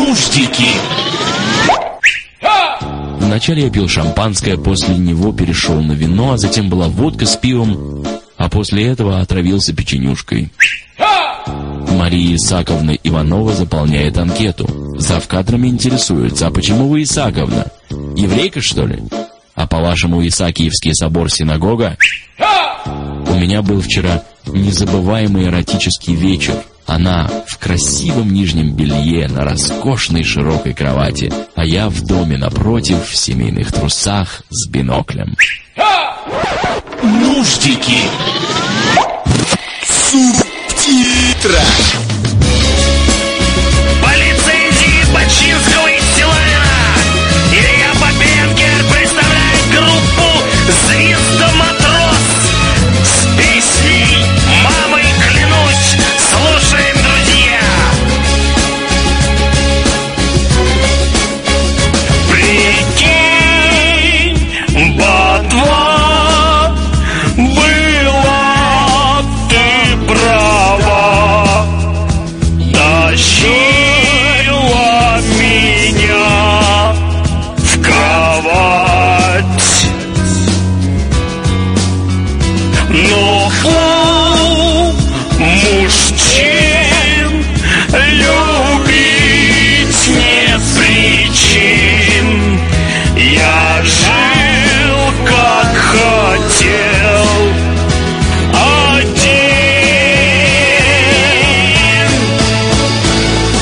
Нуждики. Вначале я пил шампанское, после него перешел на вино, а затем была водка с пивом, а после этого отравился печенюшкой. Мария Исааковна Иванова заполняет анкету. Завкадрами интересуется: а почему вы Исааковна? Еврейка, что ли? А по-вашему, Исаакиевский собор синагога? У меня был вчера незабываемый эротический вечер. Она в красивом нижнем белье на роскошной широкой кровати, а я в доме напротив в семейных трусах с биноклем. Нуждики. Субтитры. По лицензии Бачинского и Силуэна Илья Бабенкер представляет группу «Звездоматрос» с песней «Мамой клянусь». Слушаем, друзья. Прикинь, ботва, была ты права, тащила меня в кровать. Но у мужчин любить нет причин. Я жил как хотел, один.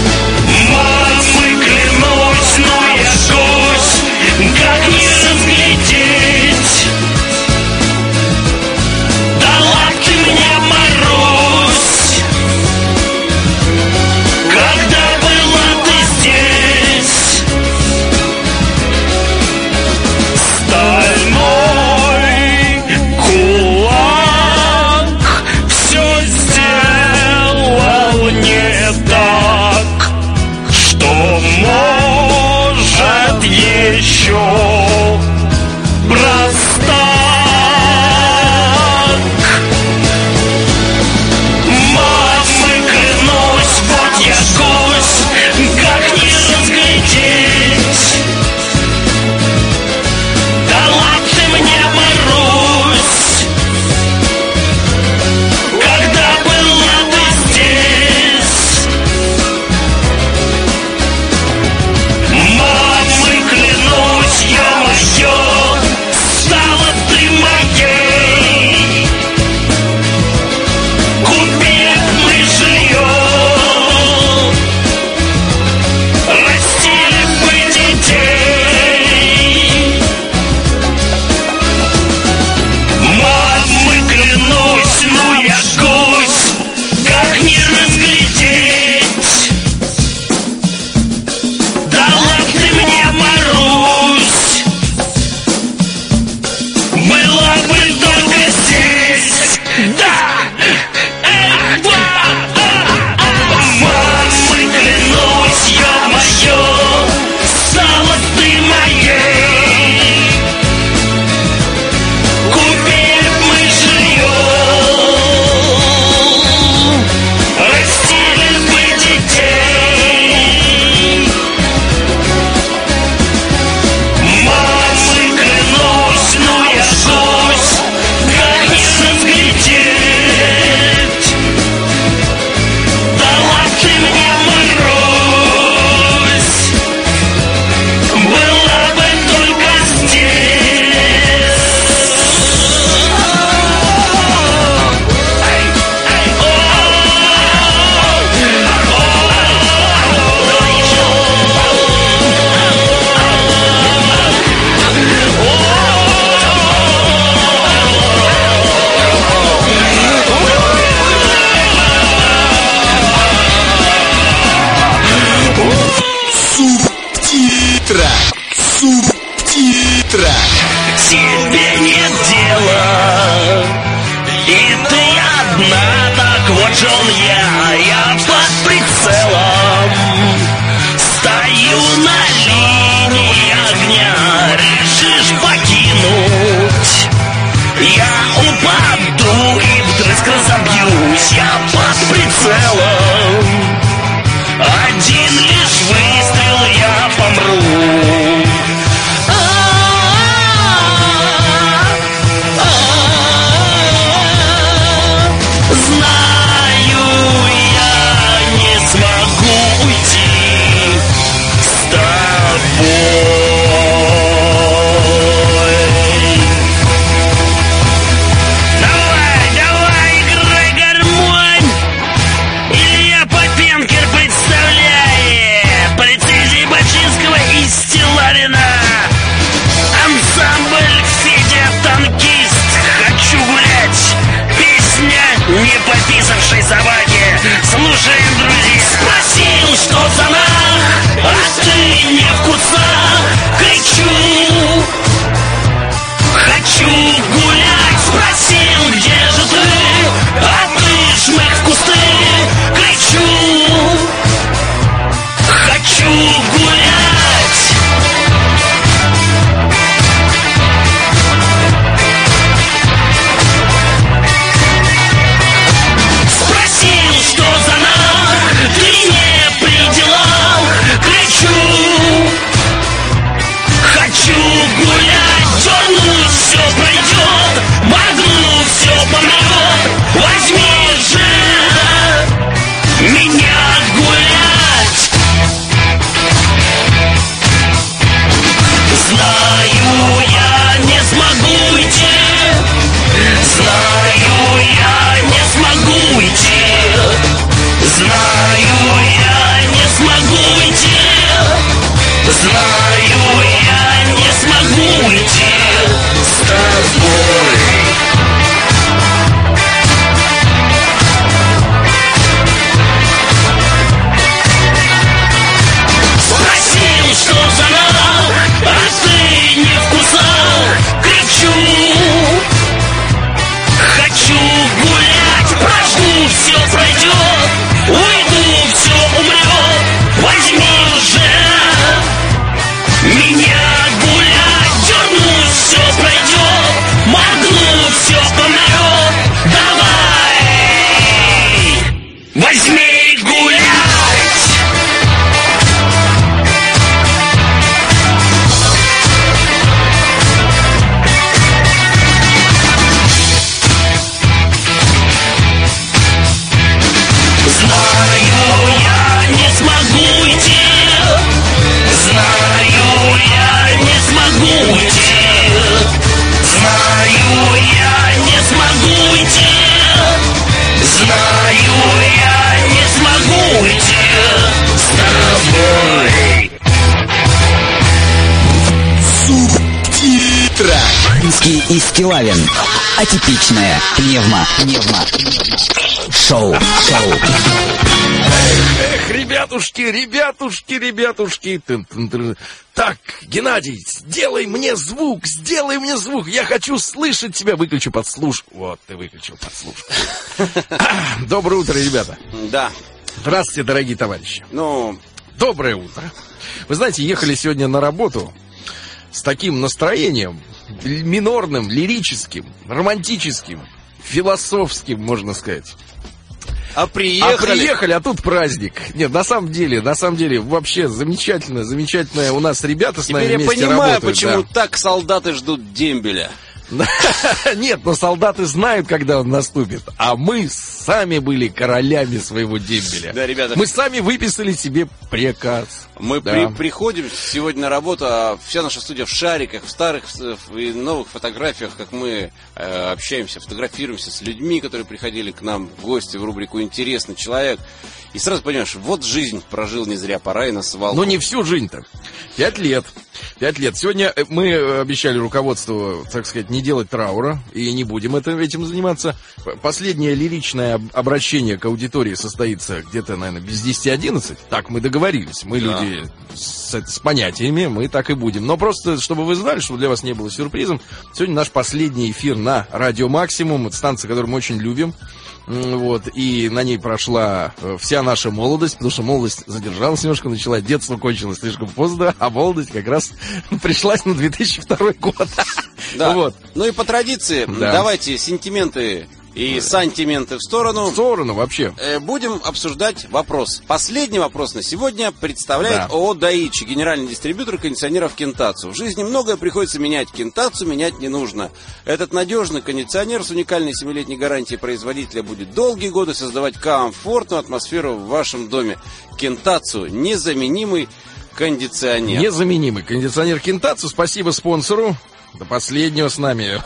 Хабенский и Стилавин. Атипичное пневмо. Шоу. Эх, ребятушки. Так, Геннадий, сделай мне звук. Я хочу слышать тебя. Выключу подслушку. Вот, ты выключил подслушку. Доброе утро, ребята. Да. Здравствуйте, дорогие товарищи. Доброе утро. Вы знаете, ехали сегодня на работу с таким настроением минорным, лирическим, романтическим, философским, можно сказать. А приехали, а тут праздник. Нет, на самом деле, вообще замечательная у нас ребята с нами вместе работают. Теперь я понимаю, почему да. так солдаты ждут дембеля. Нет, но солдаты знают, когда он наступит. А мы сами были королями своего дембеля. Да, ребята. Мы сами выписали себе приказ. Мы приходим сегодня на работу, а вся наша студия в шариках, в старых и новых фотографиях, как мы общаемся, фотографируемся с людьми, которые приходили к нам в гости в рубрику «Интересный человек». И сразу понимаешь, вот жизнь прожил не зря, пора и на свалку. Но не всю жизнь-то. 5 лет. Сегодня мы обещали руководству, так сказать, не делать траура, и не будем этим заниматься. Последнее лиричное обращение к аудитории состоится где-то, наверное, без 10-11. Так мы договорились. Мы люди с понятиями, мы так и будем. Но просто, чтобы вы знали, чтобы для вас не было сюрпризом, сегодня наш последний эфир на Радио Максимум. Это станция, которую мы очень любим. Вот, и на ней прошла вся наша молодость, потому что молодость задержалась немножко, начала, детство кончилось слишком поздно, а молодость как раз пришлась на 2002 год. Да. Вот. Ну и по традиции, давайте сентименты и сантименты в сторону. В сторону вообще. Будем обсуждать вопрос. Последний вопрос на сегодня представляет ООО «Даичи», генеральный дистрибьютор кондиционеров Кентацу. В жизни многое приходится менять. Кентацу менять не нужно. Этот надежный кондиционер с уникальной 7-летней гарантией производителя будет долгие годы создавать комфортную атмосферу в вашем доме. Кентацу – незаменимый кондиционер. Незаменимый кондиционер Кентацу. Спасибо спонсору. До последнего с нами.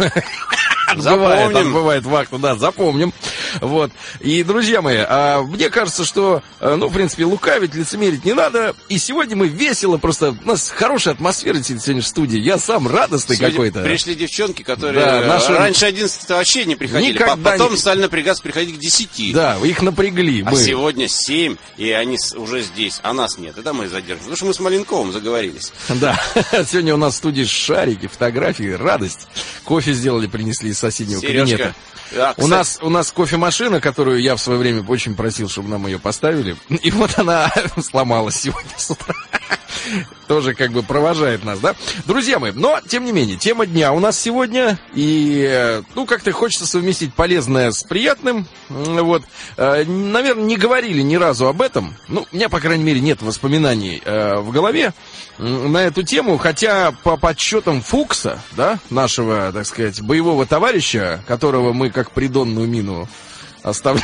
Бывает вахта, запомним. Вот. И, друзья мои, мне кажется, что, в принципе, лукавить, лицемерить не надо. И сегодня мы весело, просто у нас хорошая атмосфера сегодня в студии. Я сам радостный сегодня какой-то. Пришли девчонки, которые раньше 11 вообще не приходили. Потом стали напрягаться приходить к 10. Да, их напрягли. А сегодня 7, и они уже здесь, а нас нет. Это мы задержим. Потому что мы с Маленковым заговорились. Да, сегодня у нас в студии шарики, фотографии, радость. Кофе сделали, принесли из соседнего кабинета. Да, у нас кофемашина, которую я в свое время очень просил, чтобы нам ее поставили. И вот она сломалась сегодня с утра. Тоже как бы провожает нас, да? Друзья мои, но, тем не менее, тема дня у нас сегодня. И, как-то хочется совместить полезное с приятным. Вот. Наверное, не говорили ни разу об этом. У меня, по крайней мере, нет воспоминаний в голове на эту тему. Хотя, по подсчетам Фукса, да, нашего, так сказать, боевого товарища, которого мы как придонную мину оставляем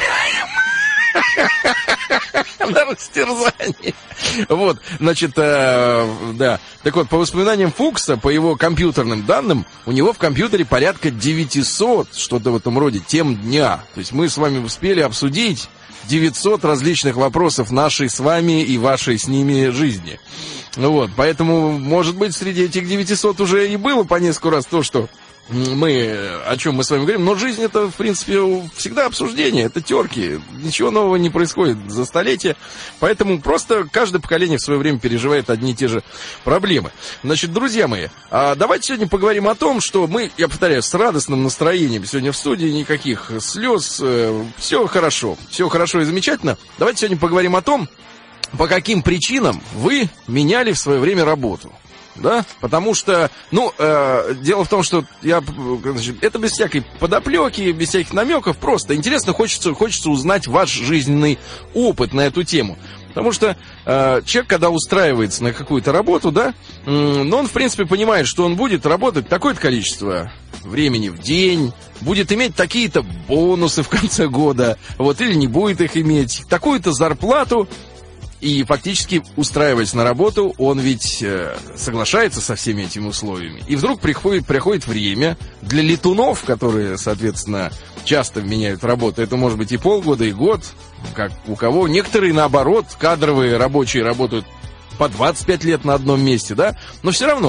на растерзание. Вот, значит, да. Так вот, по воспоминаниям Фукса, по его компьютерным данным, у него в компьютере порядка 900, что-то в этом роде, тем дня. То есть мы с вами успели обсудить 900 различных вопросов нашей с вами и вашей с ними жизни. Вот, поэтому, может быть, среди этих 900 уже и было по несколько раз то, что о чем мы с вами говорим, но жизнь это, в принципе, всегда обсуждение, это терки, ничего нового не происходит за столетия, поэтому просто каждое поколение в свое время переживает одни и те же проблемы. Значит, друзья мои, давайте сегодня поговорим о том, что мы, я повторяю, с радостным настроением сегодня в студии, никаких слез, все хорошо и замечательно. Давайте сегодня поговорим о том, по каким причинам вы меняли в свое время работу. Да, потому что, дело в том, что это без всякой подоплеки, без всяких намеков, просто интересно, хочется узнать ваш жизненный опыт на эту тему. Потому что человек, когда устраивается на какую-то работу, да, он, в принципе, понимает, что он будет работать такое-то количество времени в день, будет иметь такие-то бонусы в конце года, вот, или не будет их иметь, такую-то зарплату. И фактически, устраиваясь на работу, он ведь соглашается со всеми этими условиями. И вдруг приходит время для летунов, которые, соответственно, часто меняют работу. Это может быть и полгода, и год, как у кого. Некоторые, наоборот, кадровые рабочие работают по 25 лет на одном месте, да. Но все равно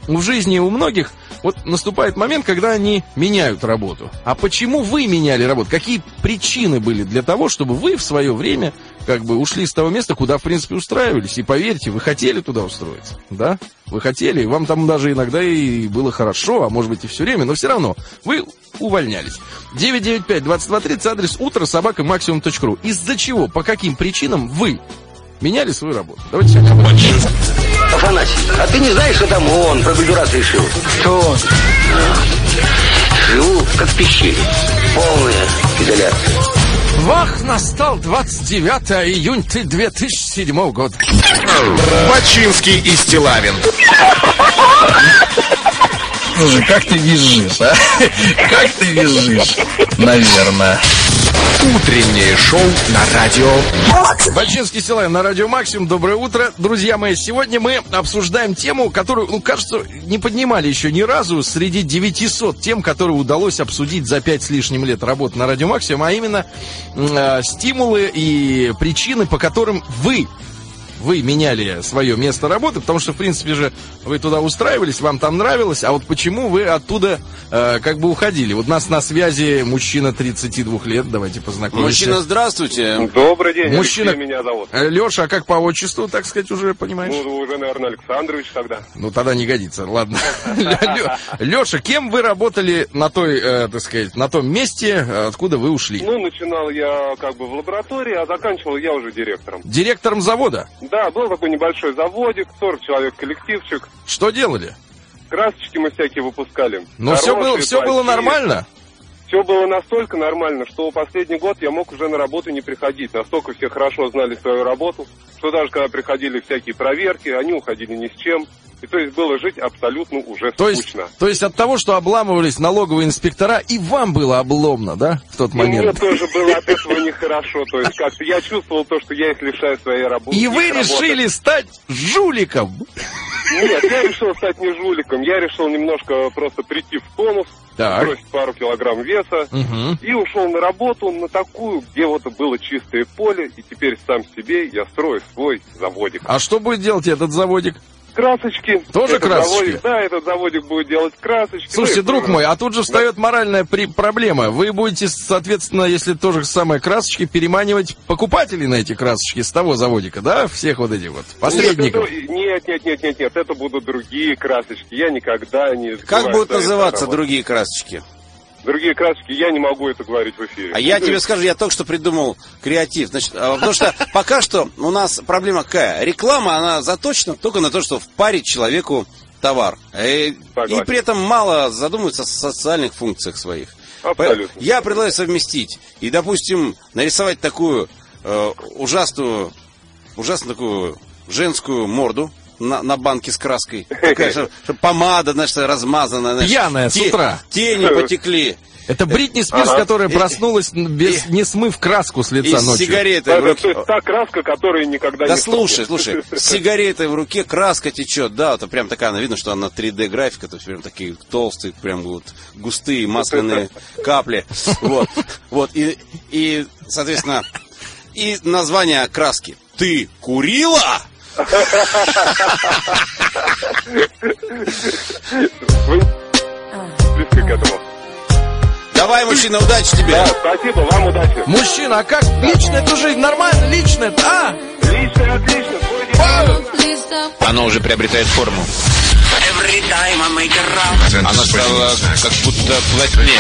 в жизни у многих вот наступает момент, когда они меняют работу. А почему вы меняли работу? Какие причины были для того, чтобы вы в свое время как бы ушли с того места, куда, в принципе, устраивались? И поверьте, вы хотели туда устроиться, да? Вы хотели, и вам там даже иногда и было хорошо, а может быть и все время, но все равно вы увольнялись. 995-2230, адрес утро@maximum.ru. Из-за чего, по каким причинам вы меняли свою работу? Давайте сегодня об этом. Афанасий, а ты не знаешь, что там он про выбираться решил? Что он? Живу как в пещере. Полная изоляция. Вах, настал 29 июня 2007 года. Бачинский и Стилавин. Слушай, как ты визжишь, а? Как ты визжишь? Наверное. Утреннее шоу на радио. Бачинский Стилавин на радио Максимум. Доброе утро, друзья мои. Сегодня мы обсуждаем тему, которую, кажется, не поднимали еще ни разу среди 900 тем, которые удалось обсудить за 5 с лишним лет работы на радио Максимум, а именно стимулы и причины, по которым вы меняли свое место работы, потому что, в принципе же, вы туда устраивались, вам там нравилось, а вот почему вы оттуда как бы уходили? Вот у нас на связи мужчина 32 лет, давайте познакомимся. Мужчина, здравствуйте. Добрый день, Мужчина... Алексей меня зовут. Леша, а как по отчеству, так сказать, уже понимаешь? Ну, уже, наверное, Александрович тогда. Ну, тогда не годится, ладно. Леша, кем вы работали на той, так сказать, на том месте, откуда вы ушли? Ну, начинал я как бы в лаборатории, а заканчивал я уже директором. Директором завода? Да, был такой небольшой заводик, 40 человек коллективчик. Что делали? Красочки мы всякие выпускали. Но все было нормально? Все было настолько нормально, что последний год я мог уже на работу не приходить. Настолько все хорошо знали свою работу, что даже когда приходили всякие проверки, они уходили ни с чем. И то есть было жить абсолютно уже скучно. То есть от того, что обламывались налоговые инспектора, и вам было обломно, да, в тот момент? Мне тоже было от этого нехорошо. То есть как-то я чувствовал то, что я их лишаю своей работы. И вы решили стать жуликом? Нет, я решил стать не жуликом. Я решил немножко просто прийти в тонус, бросить пару килограмм веса, и ушел на работу на такую, где вот было чистое поле, и теперь сам себе я строю свой заводик. А что будет делать этот заводик? Красочки. Тоже этот красочки? Заводик, да, этот заводик будет делать красочки. Слушайте, друг мой, а тут же встает моральная проблема. Вы будете, соответственно, если то же самое красочки, переманивать покупателей на эти красочки с того заводика, да? Всех вот этих вот посредников. Нет, это будут другие красочки. Я никогда не... Как будут называться другие красочки? Другие красочки, я не могу это говорить в эфире. А я тебе скажу, я только что придумал креатив. Значит, потому что пока что у нас проблема какая? Реклама, она заточена только на то, что впарить человеку товар. И при этом мало задумывается о социальных функциях своих. Абсолютно. Я предлагаю совместить и, допустим, нарисовать такую ужасную такую женскую морду на банке с краской. Такая, чтобы помада, значит, размазанная. Значит, пьяная с утра. Тени потекли. Это Бритни Спирс, которая проснулась, не смыв краску с лица ночью. С сигаретой в руке. То есть та краска, которая никогда не... Да слушай, с сигаретой в руке краска течет. Да, это прям такая, видно, что она 3D графика, то есть прям такие толстые, прям вот густые масляные капли. Вот. И, соответственно, и название краски. Ты курила? Близко к этому. Давай, мужчина, удачи тебе. Да, спасибо, вам удачи. Мужчина, а как? Личная эту жизнь нормально? Личная, а? Лично, отлично. Оно уже приобретает форму. Она стала как будто плотнее.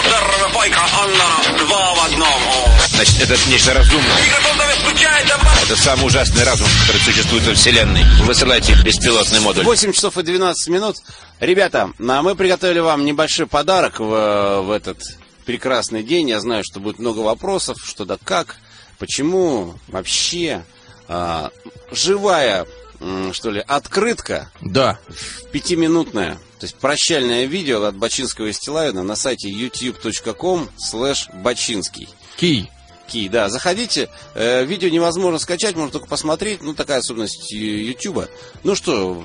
Значит, это нечто разумное. Это самый ужасный разум, который существует во Вселенной. Высылайте беспилотный модуль. 8 часов и 12 минут. Ребята, мы приготовили вам небольшой подарок в этот прекрасный день. Я знаю, что будет много вопросов, что да как, почему, вообще. Живая, что ли, открытка. Да. 5-минутная. То есть прощальное видео от Бачинского и Стилавина на сайте youtube.com/бачинский. Кий, да, заходите. Видео невозможно скачать, можно только посмотреть. Ну, такая особенность Ютуба. Ну что,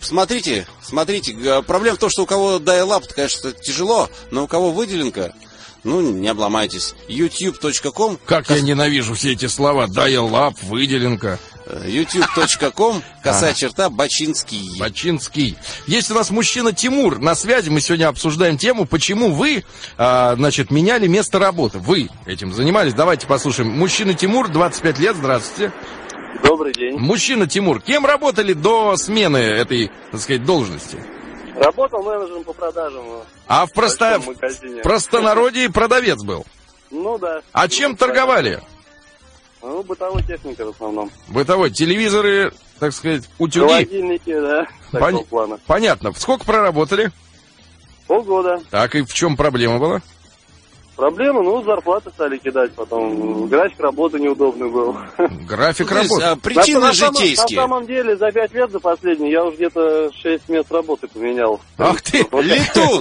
смотрите. Проблема в том, что у кого dial-up, конечно, тяжело, но у кого выделенка, Ну, не обломайтесь. youtube.com. Как я ненавижу все эти слова. Dial-up, выделенка. youtube.com, косая черта, Бачинский. Бачинский. Есть у нас мужчина Тимур на связи. Мы сегодня обсуждаем тему, почему вы, меняли место работы. Вы этим занимались. Давайте послушаем. Мужчина Тимур, 25 лет. Здравствуйте. Добрый день. Мужчина Тимур, кем работали до смены этой, так сказать, должности? Работал менеджером по продажам. А в простонародье продавец был? Ну да. А чем торговали? Ну, бытовой техникой в основном. Бытовой, телевизоры, так сказать, утюги? Холодильники, да, такого плана. Понятно. Сколько проработали? Полгода. Так, и в чем проблема была? Проблема, зарплаты стали кидать потом. График работы неудобный был. График работы? Причины житейские. На самом деле, за 5 лет за последние я уже где-то 6 мест работы поменял. Ах ты, летун!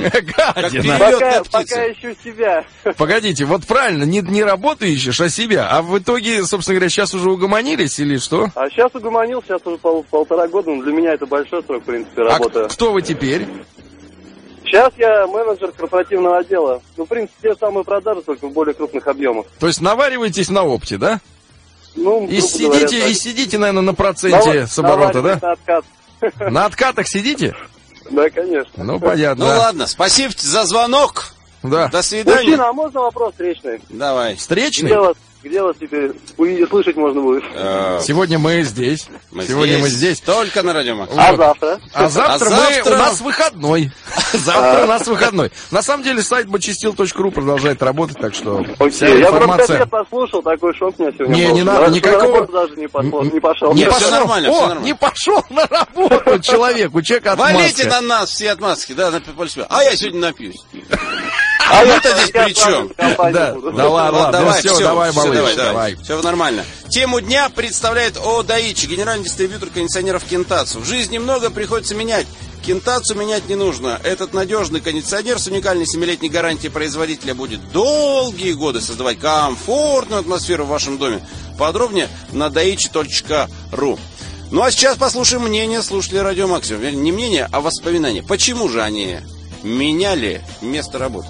Пока ищу себя. Погодите, вот правильно, не работу ищешь, а себя. А в итоге, собственно говоря, сейчас уже угомонились или что? А сейчас угомонил, сейчас уже полтора года. Для меня это большой срок, в принципе, работы. А кто вы теперь? Сейчас я менеджер корпоративного отдела. В принципе, те же самые продажи, только в более крупных объемах. То есть навариваетесь на опте, да? И сидите, наверное, на проценте с оборота, да? На откат. На откатах сидите? Да, конечно. Ну, понятно. Ну, ладно, спасибо за звонок. Да. До свидания. Мужчина, а можно вопрос встречный? Давай. Встречный? Где вас теперь слышать можно будет? Сегодня мы здесь. Сегодня мы здесь. Только на радио Макс. А завтра? А завтра у нас выходной. Завтра у нас выходной. На самом деле сайт bachistил.ru продолжает работать, так что вся информация... Я просто послушал, такой шок меня сегодня был. Не надо, никакого... даже не пошел. Все нормально. Не пошел на работу человек, у человека отмазка. Валите на нас все отмазки, да, на полсвета. А я сегодня напьюсь. А вы-то здесь при чем? Да ладно, давай, малыш, давай. Все нормально. Тему дня представляет ООО «Даичи», генеральный дистрибьютор кондиционеров Кентацу. В жизни много приходится менять. Кентацу менять не нужно. Этот надежный кондиционер с уникальной 7-летней гарантией производителя будет долгие годы создавать комфортную атмосферу в вашем доме. Подробнее на daichi.ru. Ну а сейчас послушаем мнение слушателей Радио Максимум. Не мнение, а воспоминания. Почему же они меняли место работы?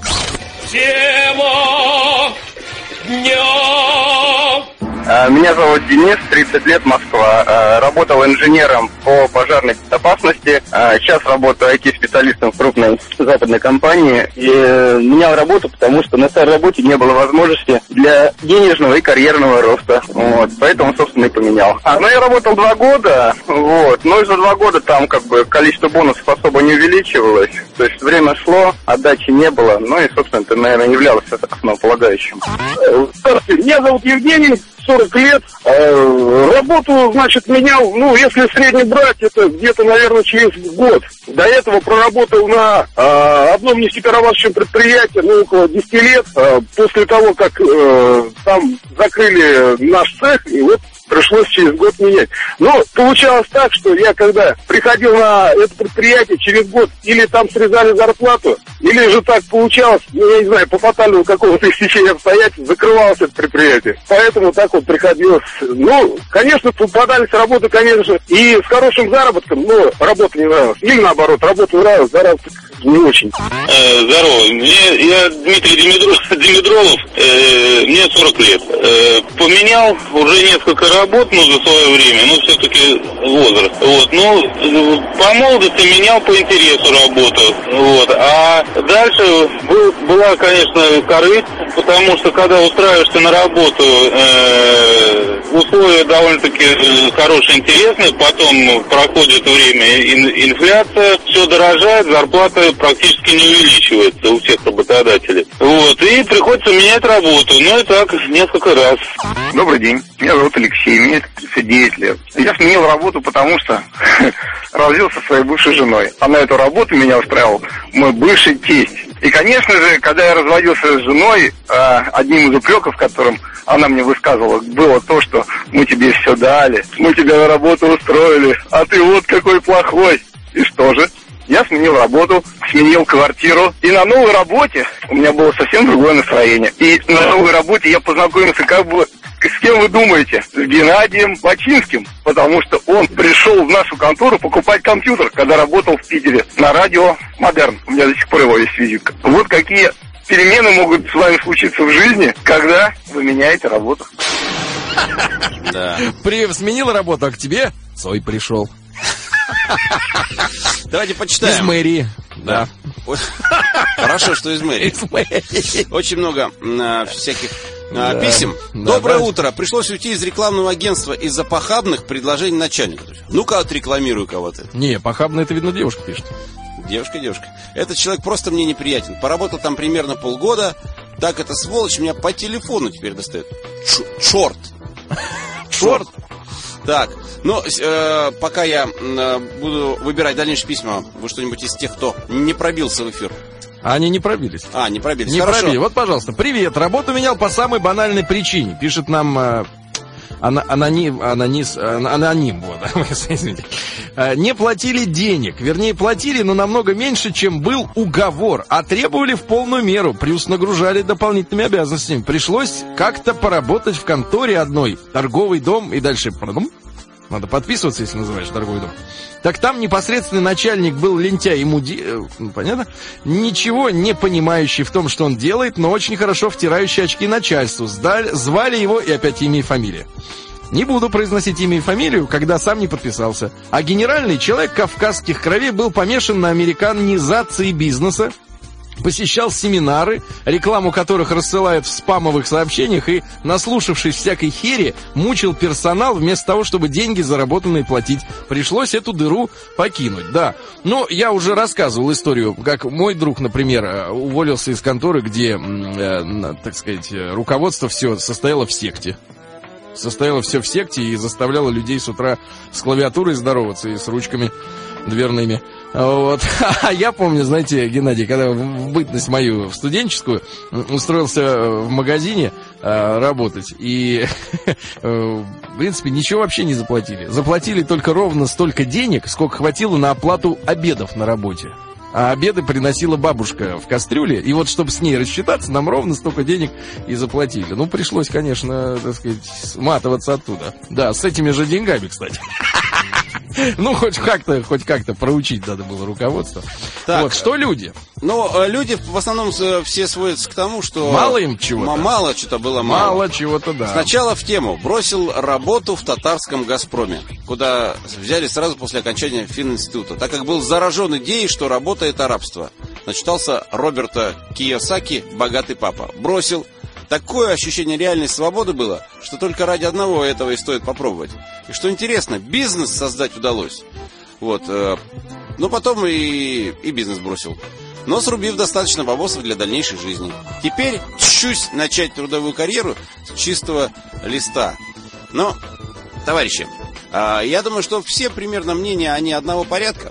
Тема дня. Меня зовут Денис, 30 лет, Москва. Работал инженером по пожарной безопасности. Сейчас работаю IT-специалистом в крупной западной компании. И менял работу, потому что на старой работе не было возможности для денежного и карьерного роста. Вот. Поэтому, собственно, и поменял. Но я работал 2 года. Вот. Но и за 2 года там количество бонусов особо не увеличивалось. То есть время шло, отдачи не было. Ну и, собственно, это, наверное, являлось основополагающим. Здравствуйте, меня зовут Евгений. 40 лет. Работу, менял, если в среднем брать, это где-то, наверное, через год. До этого проработал на одном нефтеперерабатывающем предприятии, около 10 лет. После того, как там закрыли наш цех, и вот пришлось через год менять. Но получалось так, что я когда приходил на это предприятие, через год или там срезали зарплату, или же так получалось, я не знаю, по фатальному какого-то стечения обстоятельств закрывалось это предприятие. Поэтому так вот приходилось. Конечно, попадались работы, конечно, и с хорошим заработком, но работа не нравилась. Или наоборот, работа нравилась, заработок не очень. Здорово, я Дмитрий Димитролов, мне 40 лет. Поменял уже несколько работ, за свое время, все-таки возраст. По молодости менял по интересу работу. А дальше была, конечно, корысть, потому что когда устраиваешься на работу, условия довольно-таки хорошие, интересные, потом проходит время, инфляция, все дорожает, зарплата практически не увеличивается у всех работодателей. И приходится менять работу, и так несколько раз. Добрый день, меня зовут Алексей, мне 39 лет. Я сменил работу, потому что развелся со своей бывшей женой. А на эту работу меня устраивал мой бывший тесть. И, конечно же, когда я разводился с женой, одним из упреков, которым она мне высказывала, было то, что мы тебе все дали, мы тебя на работу устроили, а ты вот какой плохой. И что же? Я сменил работу, сменил квартиру. И на новой работе у меня было совсем другое настроение. И на новой работе я познакомился с кем вы думаете? С Геннадием Бачинским. Потому что он пришел в нашу контору покупать компьютер, когда работал в Питере на радио Модерн. У меня до сих пор его есть визитка. Вот какие перемены могут с вами случиться в жизни, когда вы меняете работу. Да. Сменил работу, а к тебе Цой пришел. Давайте почитаем. Из мэрии. Да. Хорошо, что из мэрии. Очень много всяких писем. Доброе утро. Пришлось уйти из рекламного агентства из-за похабных предложений начальника. Ну-ка, отрекламирую кого-то. Не, похабно это, видно, девушка пишет. Девушка. Этот человек просто мне неприятен. Поработал там примерно полгода. Так эта сволочь меня по телефону теперь достает. Черт. Так, ну, пока я буду выбирать дальнейшие письма, вы что-нибудь из тех, кто не пробился в эфир? Они не пробились. Не пробились. Не Хорошо. пробили. Вот, пожалуйста, привет. Работу менял по самой банальной причине. Пишет нам аноним. Вот, извините. Не платили денег. Вернее, платили, но намного меньше, чем был уговор. А требовали в полную меру. Плюс нагружали дополнительными обязанностями. Пришлось как-то поработать в конторе одной. Торговый дом и дальше... Надо подписываться, если называешь торговый дом. Так там непосредственный начальник был лентяй и понятно? Ничего не понимающий в том, что он делает, но очень хорошо втирающий очки начальству. Звали его, и опять имя и фамилия. Не буду произносить имя и фамилию, когда сам не подписался. А генеральный человек кавказских кровей был помешан на американизации бизнеса. Посещал семинары, рекламу которых рассылают в спамовых сообщениях, и, наслушавшись всякой хери, мучил персонал вместо того, чтобы деньги заработанные платить. Пришлось эту дыру покинуть, да. Но я уже рассказывал историю, как мой друг, например, уволился из конторы, где, так сказать, руководство все состояло в секте. Состояло все в секте и заставляло людей с утра с клавиатурой здороваться и с ручками дверными. Вот. А я помню, знаете, Геннадий, когда в бытность мою в студенческую устроился в магазине работать, и, в принципе, ничего вообще не заплатили. Заплатили только ровно столько денег, сколько хватило на оплату обедов на работе. А обеды приносила бабушка в кастрюле, и вот, чтобы с ней рассчитаться, нам ровно столько денег и заплатили. Ну, пришлось, конечно, так сказать, сматываться оттуда. Да, с этими же деньгами, кстати. Ну, хоть как-то проучить надо было руководство. Так, вот, что люди? Ну, люди в основном все сводятся к тому, что... Мало им чего-то. Мало чего-то было. Мало чего-то, да. Сначала в тему. Бросил работу в татарском «Газпроме», куда взяли сразу после окончания фининститута, так как был заражен идеей, что работа — это рабство. Начитался Роберта Кийосаки «Богатый папа». Бросил. Такое ощущение реальной свободы было, что только ради одного этого и стоит попробовать. И что интересно, бизнес создать удалось. Вот. Но потом и бизнес бросил. Но срубив достаточно бабосов для дальнейшей жизни. Теперь чуть начать трудовую карьеру с чистого листа. Но, товарищи, я думаю, что все примерно мнения, они одного порядка.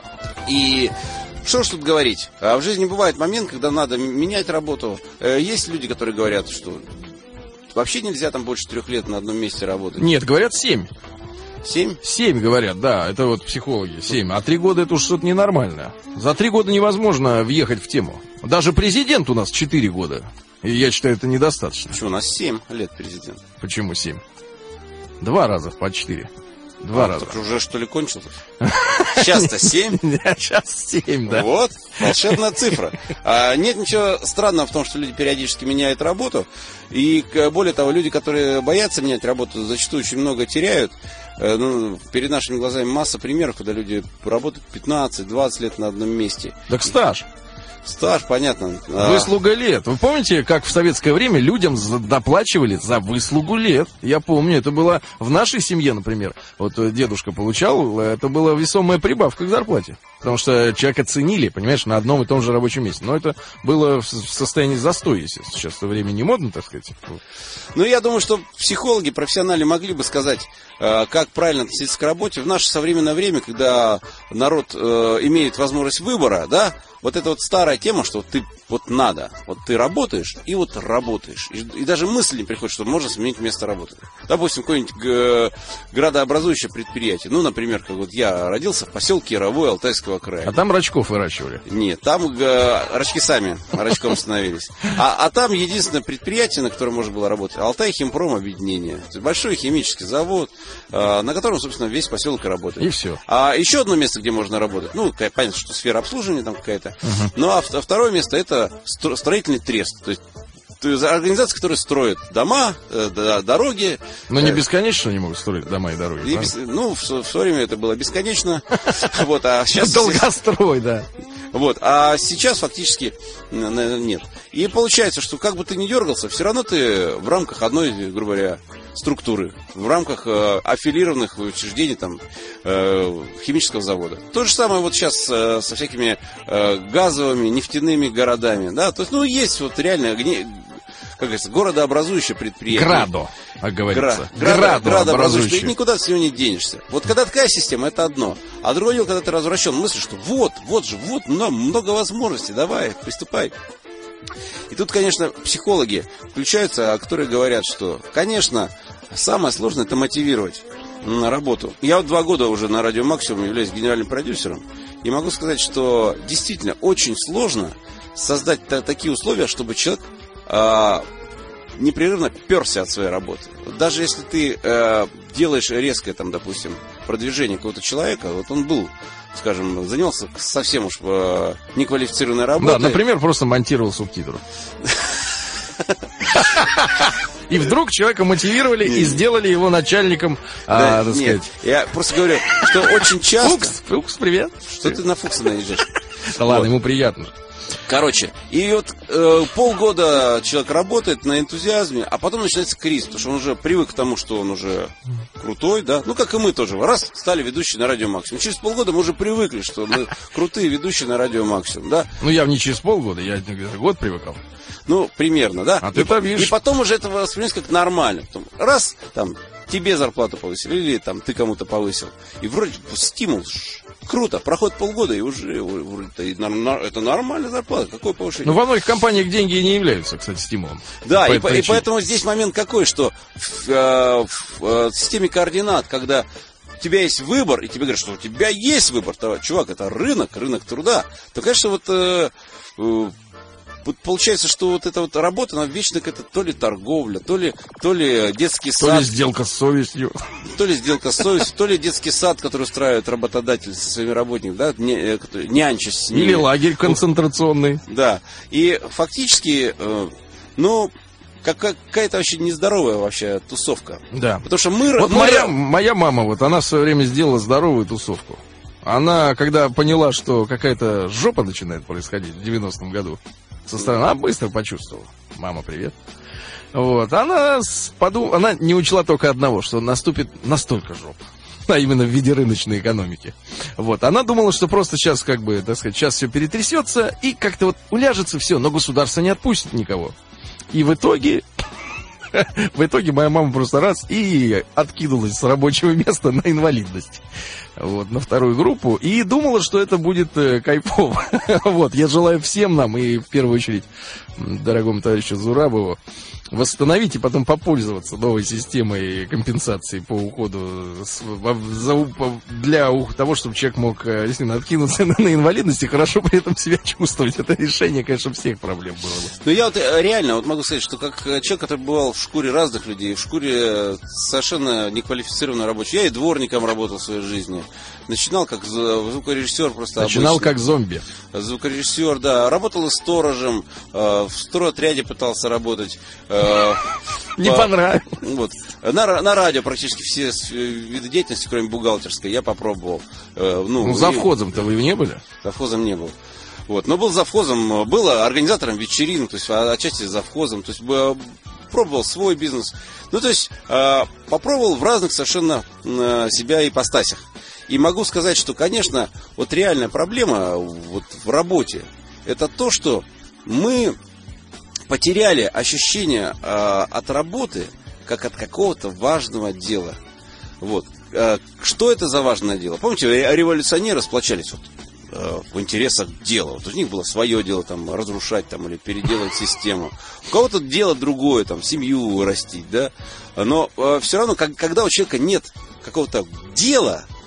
И... что ж тут говорить? В жизни бывает момент, когда надо менять работу. Есть люди, которые говорят, что вообще нельзя там больше 3 лет на одном месте работать. Нет, говорят 7. 7? 7 говорят, да, это вот психологи, 7. А 3 года это уж что-то ненормальное. За 3 года невозможно въехать в тему. Даже президент у нас 4 года. И я считаю, это недостаточно. Почему? У нас 7 лет президент. Почему 7? 2 раза по 4. 2 раза. Так уже что ли кончился? Сейчас-то 7? Сейчас 7, да. Вот, волшебная цифра. Нет ничего странного в том, что люди периодически меняют работу. И более того, люди, которые боятся менять работу, зачастую очень много теряют. Перед нашими глазами масса примеров, когда люди работают 15-20 лет на одном месте. Так стаж. Стаж, понятно. Выслуга лет. Вы помните, как в советское время людям доплачивали за выслугу лет? Я помню, это было в нашей семье, например. Вот дедушка получал, это была весомая прибавка к зарплате. Потому что человека ценили, понимаешь, на одном и том же рабочем месте. Но это было в состоянии застоя, естественно. Сейчас в это время не модно, так сказать. Ну, я думаю, что психологи профессионально могли бы сказать, как правильно относиться к работе. В наше современное время, когда народ имеет возможность выбора, да, вот эта вот старая тема, что ты вот надо, вот ты работаешь и вот работаешь. И даже мысль не приходит, что можно сменить место работы. Допустим, какое-нибудь градообразующее предприятие. Ну, например, как вот я родился в поселке Яровой Алтайского края. А там рачков выращивали? Нет, там рачки сами рачком становились. А там единственное предприятие, на котором можно было работать, Алтай-Химпром объединение. Большой химический завод, на котором, собственно, весь поселок и работает. И все. А еще одно место, где можно работать, ну, понятно, что сфера обслуживания там какая-то. Ну, а второе место — это это строительный трест. То есть организация, которая строит дома, дороги. Но не бесконечно они могут строить дома и дороги. В свое время это было бесконечно. Вот, а сейчас... Долгострой, да. Вот, а сейчас фактически нет. И получается, что как бы ты ни дергался, все равно ты в рамках одной, грубо говоря, структуры, в рамках аффилированных учреждений там, химического завода. То же самое вот сейчас со всякими газовыми, нефтяными городами. Да? То есть, есть вот реально... Как говорится, городообразующее предприятие. Градо, как говорится. Градообразующее. Ты никуда с него не денешься. Вот когда такая система, это одно. А другое дело, когда ты развращен мыслью, что вот, много возможностей, давай, приступай. И тут, конечно, психологи включаются, которые говорят, что, конечно, самое сложное – это мотивировать на работу. Я вот 2 года уже на Радио Максимум являюсь генеральным продюсером. И могу сказать, что действительно очень сложно создать такие условия, чтобы человек... непрерывно перся от своей работы. Даже если ты делаешь резкое, там, допустим, продвижение какого-то человека, вот он был, скажем, занимался совсем уж неквалифицированной работой. Да, например, просто монтировал субтитры. И вдруг человека мотивировали и сделали его начальником, так сказать. Я просто говорю, что очень часто... Фукс, привет. Что ты на Фукса наезжаешь? Да ладно, ему приятно. Короче, и вот полгода человек работает на энтузиазме, а потом начинается кризис, потому что он уже привык к тому, что он уже крутой, да, как и мы тоже, раз стали ведущие на Радио Максимум. Через полгода мы уже привыкли, что мы крутые ведущие на Радио Максимум, да. Я не через полгода, я год привыкал. Примерно, да. А ты и потом уже это воспринимается как нормально. Потом, раз, там, тебе зарплату повысили, или там ты кому-то повысил. И вроде стимул. Круто, проходит полгода, и уже это нормальная зарплата. Какое повышение? Во многих компаниях деньги не являются, кстати, стимулом. Да, и поэтому здесь момент какой, что в системе координат, когда у тебя есть выбор, и тебе говорят, что у тебя есть выбор, чувак, это рынок труда, то, конечно, вот получается, что вот эта вот работа, она вечно какая-то то ли торговля, то ли детский сад. То ли сделка с совестью. То ли детский сад, который устраивает работодатель со своими работниками, да, нянчась с ними. Или лагерь концентрационный. Да. И фактически, какая-то вообще нездоровая вообще тусовка. Да. Потому что моя мама, она в свое время сделала здоровую тусовку. Она, когда поняла, что какая-то жопа начинает происходить в 90-м году, со стороны, она быстро почувствовала. Мама, привет. Вот. Она не учла только одного, что наступит настолько жопа. А именно в виде рыночной экономики. Вот. Она думала, что просто сейчас, сейчас все перетрясется и как-то вот уляжется все, но государство не отпустит никого. И в итоге моя мама просто раз и откинулась с рабочего места на инвалидность. Вот, на 2-ю группу. И думала, что это будет кайфово. Вот, я желаю всем нам, и в первую очередь дорогому товарищу Зурабову, восстановить и потом попользоваться новой системой компенсации по уходу для того, чтобы человек мог действительно откинуться на инвалидность и хорошо при этом себя чувствовать. Это решение, конечно, всех проблем было. Я вот реально могу сказать, что как человек, который бывал в шкуре разных людей, в шкуре совершенно неквалифицированного рабочего, я и дворником работал в своей жизни. Начинал как звукорежиссер просто Начинал обычно. Как зомби. Звукорежиссер, да. Работал и сторожем, в стройотряде пытался работать. Не понравилось. Вот. На радио практически все виды деятельности, кроме бухгалтерской, я попробовал. Завхозом-то вы не были? Завхозом не был. Вот. Но был завхозом, был организатором вечеринок, то есть отчасти завхозом, то есть пробовал свой бизнес. То есть попробовал в разных совершенно себя ипостасях. И могу сказать, что, конечно, вот реальная проблема вот в работе, это то, что мы потеряли ощущение от работы, как от какого-то важного дела. Вот. Что это за важное дело? Помните, революционеры сплочались в интересах дела. Вот у них было свое дело, там, разрушать там, или переделать систему. У кого-то дело другое, там, семью растить, да. Но все равно, когда у человека нет какого-то дела,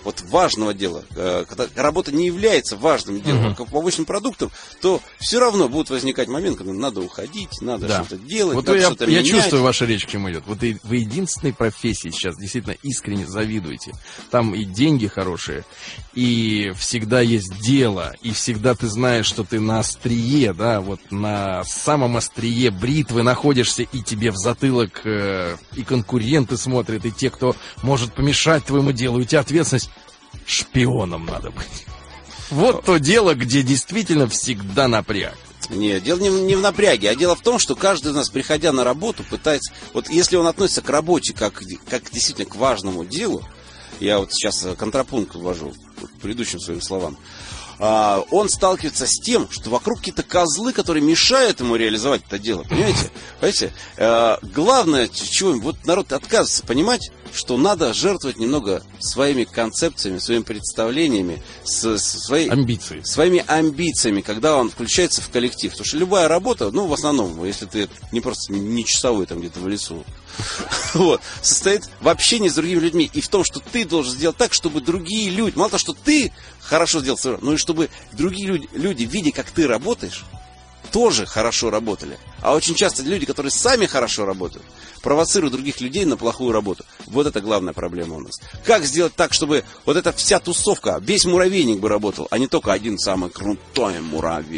вот важного дела, когда работа не является важным делом, как побочным продуктом, то все равно будет возникать момент, когда надо уходить, надо что-то делать, вот надо что-то менять. Я чувствую, ваша речь к чему идет. Вот вы единственной профессии сейчас действительно искренне завидуете. Там и деньги хорошие, и всегда есть дело, и всегда ты знаешь, что ты на острие, да, вот на самом острие бритвы находишься, и тебе в затылок и конкуренты смотрят, и те, кто может помешать твоему делу, и у тебя ответственность. Шпионом надо быть. Вот то дело, где действительно всегда напряг. Нет, дело не в напряге, а дело в том, что каждый из нас, приходя на работу, пытается... Вот если он относится к работе как действительно к важному делу, я вот сейчас контрапункт ввожу к предыдущим своим словам, он сталкивается с тем, что вокруг какие-то козлы, которые мешают ему реализовать это дело. Понимаете? Главное, чего вот народ отказывается понимать, что надо жертвовать немного своими концепциями, своими представлениями, своими амбициями, когда он включается в коллектив. Потому что любая работа, ну, в основном, если ты не просто не часовой там где-то в лесу, состоит в общении с другими людьми и в том, что ты должен сделать так, чтобы другие люди, мало того, что ты хорошо сделал свою работу, но и чтобы другие люди, видя, как ты работаешь, тоже хорошо работали. А очень часто люди, которые сами хорошо работают, провоцируют других людей на плохую работу. Вот это главная проблема у нас. Как сделать так, чтобы вот эта вся тусовка, весь муравейник бы работал, а не только один самый крутой муравей.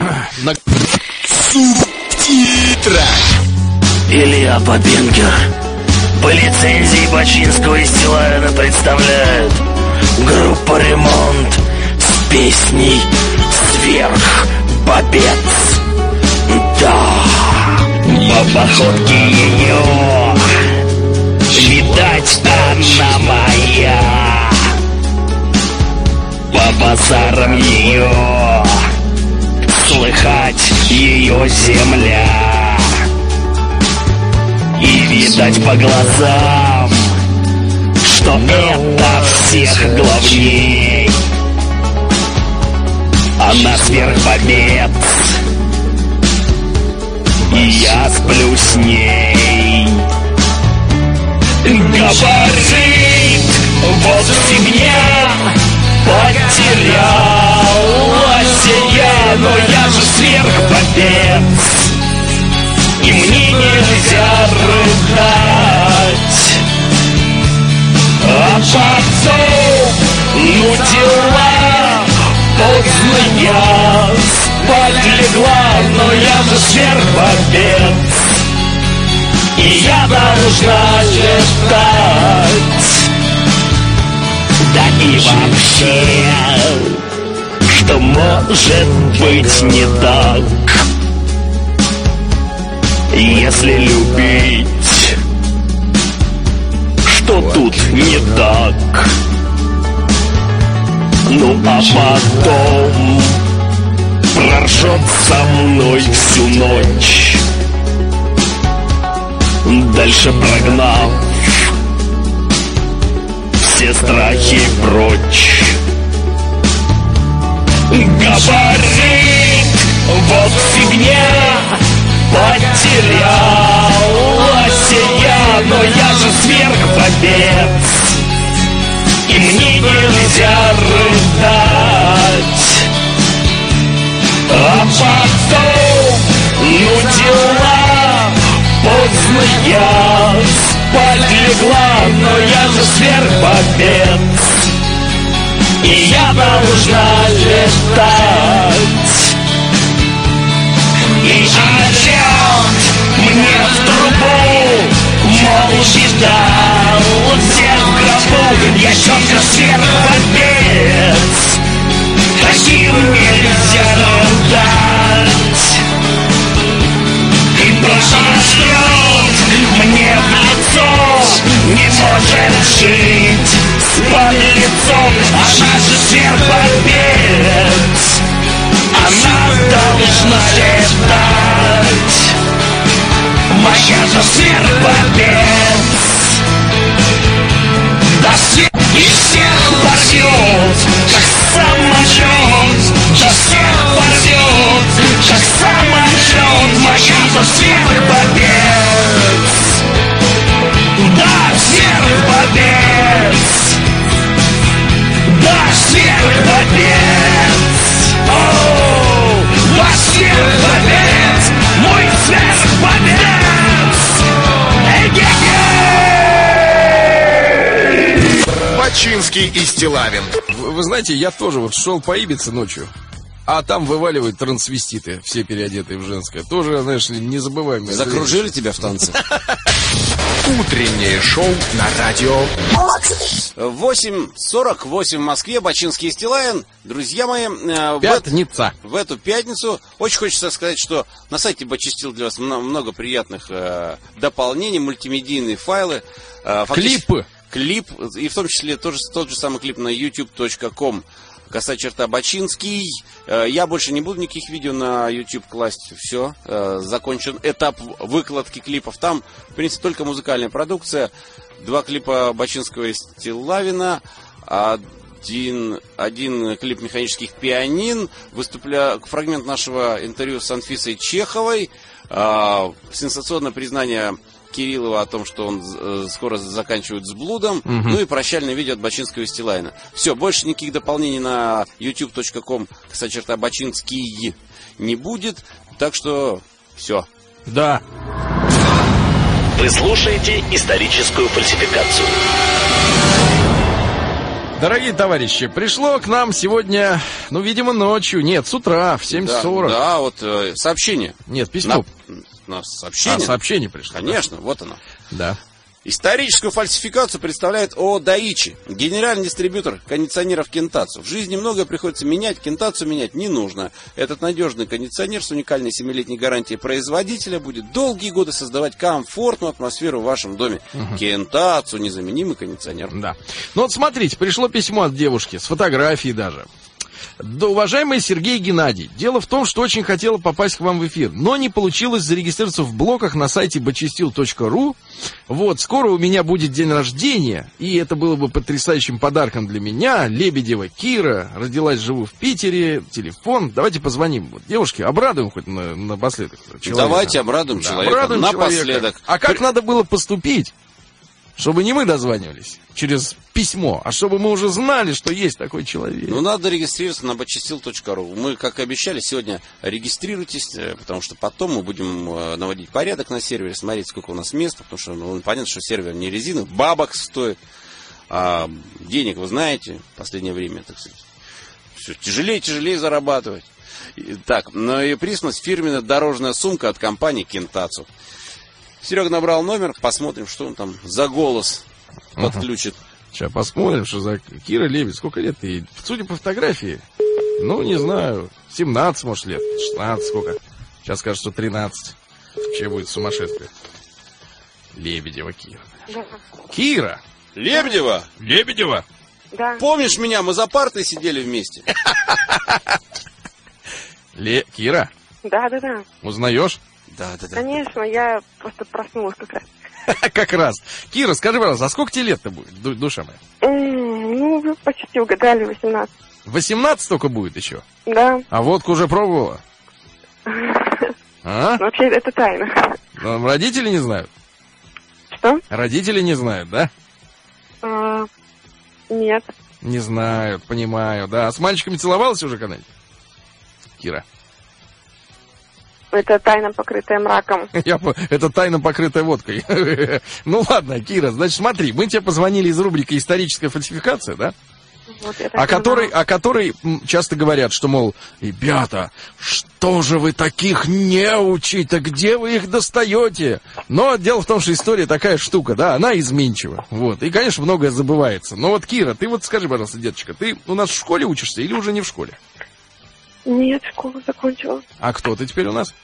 Субтитры. Илья Бабенкер по лицензии Бачинского и Стилавина представляет группа «Ремонт» с песней «Сверх Бабец». Да, по походке ее видать, она моя. По базарам ее слыхать ее земля. И видать по глазам, что это всех главней. Она сверхбобец, и я сплю с ней. Говорит, вот фигня, потерялась я, но я же сверхбобец, и мне нельзя рыдать. А потом, ну дела, поздно я спать легла, но я же сверхбобец, и я должна летать. Да и вообще, что может быть не так, если любить, что тут не так? Ну а потом проржет со мной всю ночь, дальше прогнав все страхи прочь. Говорит, вот фигня, потерялась я, но я же сверхбобец, и мне нельзя рыдать. А потом, ну дела, поздно я спать легла, но я же сверхбобец, и я должна летать. И орёт мне в трубу, мол, видал всех в гробу, я четко сверхбобец, таким нельзя рыдать. И прожжет мне в лицо, не может жить с подлецом. Она же сверхбобец, она должна летать. Моя же сверхбобец, да всех и всех порвет, как самолет, да всех порвет, как самолет. Моя же сверхбобец, да сверхбобец, борец! О, ваш сверхборец! Мой сверхборец! Эгегей! Бачинский и Стилавин. Вы знаете, я тоже вот шел по Ибице ночью, а там вываливают трансвеститы, все переодетые в женское. Тоже, знаешь ли, незабываемое. Закружили тебя в танце? Утреннее шоу на радио 8:48 в Москве, Бачинский и Стилавин. Друзья мои, пятница. В эту пятницу очень хочется сказать, что на сайте Бачистил для вас много приятных дополнений, мультимедийные файлы. Клип, и в том числе тот же самый клип на youtube.com /Бачинский. Я больше не буду никаких видео на YouTube класть. Все, закончен этап выкладки клипов. Там, в принципе, только музыкальная продукция. 2 клипа Бачинского и Стилавина, один клип механических пианин, фрагмент нашего интервью с Анфисой Чеховой, сенсационное признание Кириллова о том, что он скоро заканчивает с блудом, ну и прощальное видео от Бачинского и Стилавина. Все, больше никаких дополнений на youtube.com /Бачинский не будет, так что все. Да. Вы слушаете историческую фальсификацию. Дорогие товарищи, пришло к нам сегодня, видимо, ночью, нет, с утра, в 7:40. Да, вот сообщение. Нет, письмо. Сообщение? Сообщение пришло. Конечно, да. Вот оно. Да. Историческую фальсификацию представляет ООО «Даичи», генеральный дистрибьютор кондиционеров Кентацу. В жизни многое приходится менять, Кентацу менять не нужно. Этот надежный кондиционер с уникальной 7-летней гарантией производителя будет долгие годы создавать комфортную атмосферу в вашем доме. Кентацу — незаменимый кондиционер. Да. Ну вот смотрите, пришло письмо от девушки, с фотографией даже. Да, уважаемый Сергей Геннадий, дело в том, что очень хотела попасть к вам в эфир, но не получилось зарегистрироваться в блогах на сайте bachestil.ru. Вот, скоро у меня будет день рождения, и это было бы потрясающим подарком для меня. Лебедева Кира, родилась, живу в Питере, телефон. Давайте позвоним вот девушке, обрадуем хоть напоследок человека. Давайте обрадуем человека обрадуем напоследок. А как надо было поступить? Чтобы не мы дозванивались через письмо, а чтобы мы уже знали, что есть такой человек. Надо регистрироваться на bachestil.ru. Мы, как и обещали, сегодня регистрируйтесь, потому что потом мы будем наводить порядок на сервере, смотреть, сколько у нас места, потому что понятно, что сервер не резина, бабок стоит, а денег, вы знаете, в последнее время, так сказать, все тяжелее и тяжелее зарабатывать. Так, и прислана фирменная дорожная сумка от компании Кентацу. Серега набрал номер, посмотрим, что он там за голос подключит. Сейчас посмотрим, что за Кира Лебедь. Сколько лет ей? Судя по фотографии, не знаю, 17, может, лет, 16, сколько. Сейчас скажут, что 13. Вообще будет сумасшествие. Лебедева Кира. Да. Кира! Лебедева? Лебедева? Да. Помнишь меня? Мы за партой сидели вместе. Кира? Да. Узнаешь? Да. Конечно, я просто проснулась как раз. Как раз. Кира, скажи, пожалуйста, а сколько тебе лет-то будет, душа моя? Вы почти угадали, 18. 18 только будет еще? Да. А водку уже пробовала? А? Вообще, это тайна. Родители не знают? Что? Родители не знают, да? Нет. Не знают, понимаю, да. А с мальчиками целовалась уже когда-нибудь? Кира? Это тайна, покрытая мраком. Это тайна, покрытая водкой. Ну ладно, Кира, значит, смотри, мы тебе позвонили из рубрики «Историческая фальсификация», да? Вот о которой часто говорят, что, мол, ребята, что же вы таких неучи-то, где вы их достаете? Но дело в том, что история такая штука, да, она изменчива. Вот, и, конечно, многое забывается. Но вот, Кира, ты вот скажи, пожалуйста, деточка, ты у нас в школе учишься или уже не в школе? Нет, школу закончила. А кто ты теперь у нас?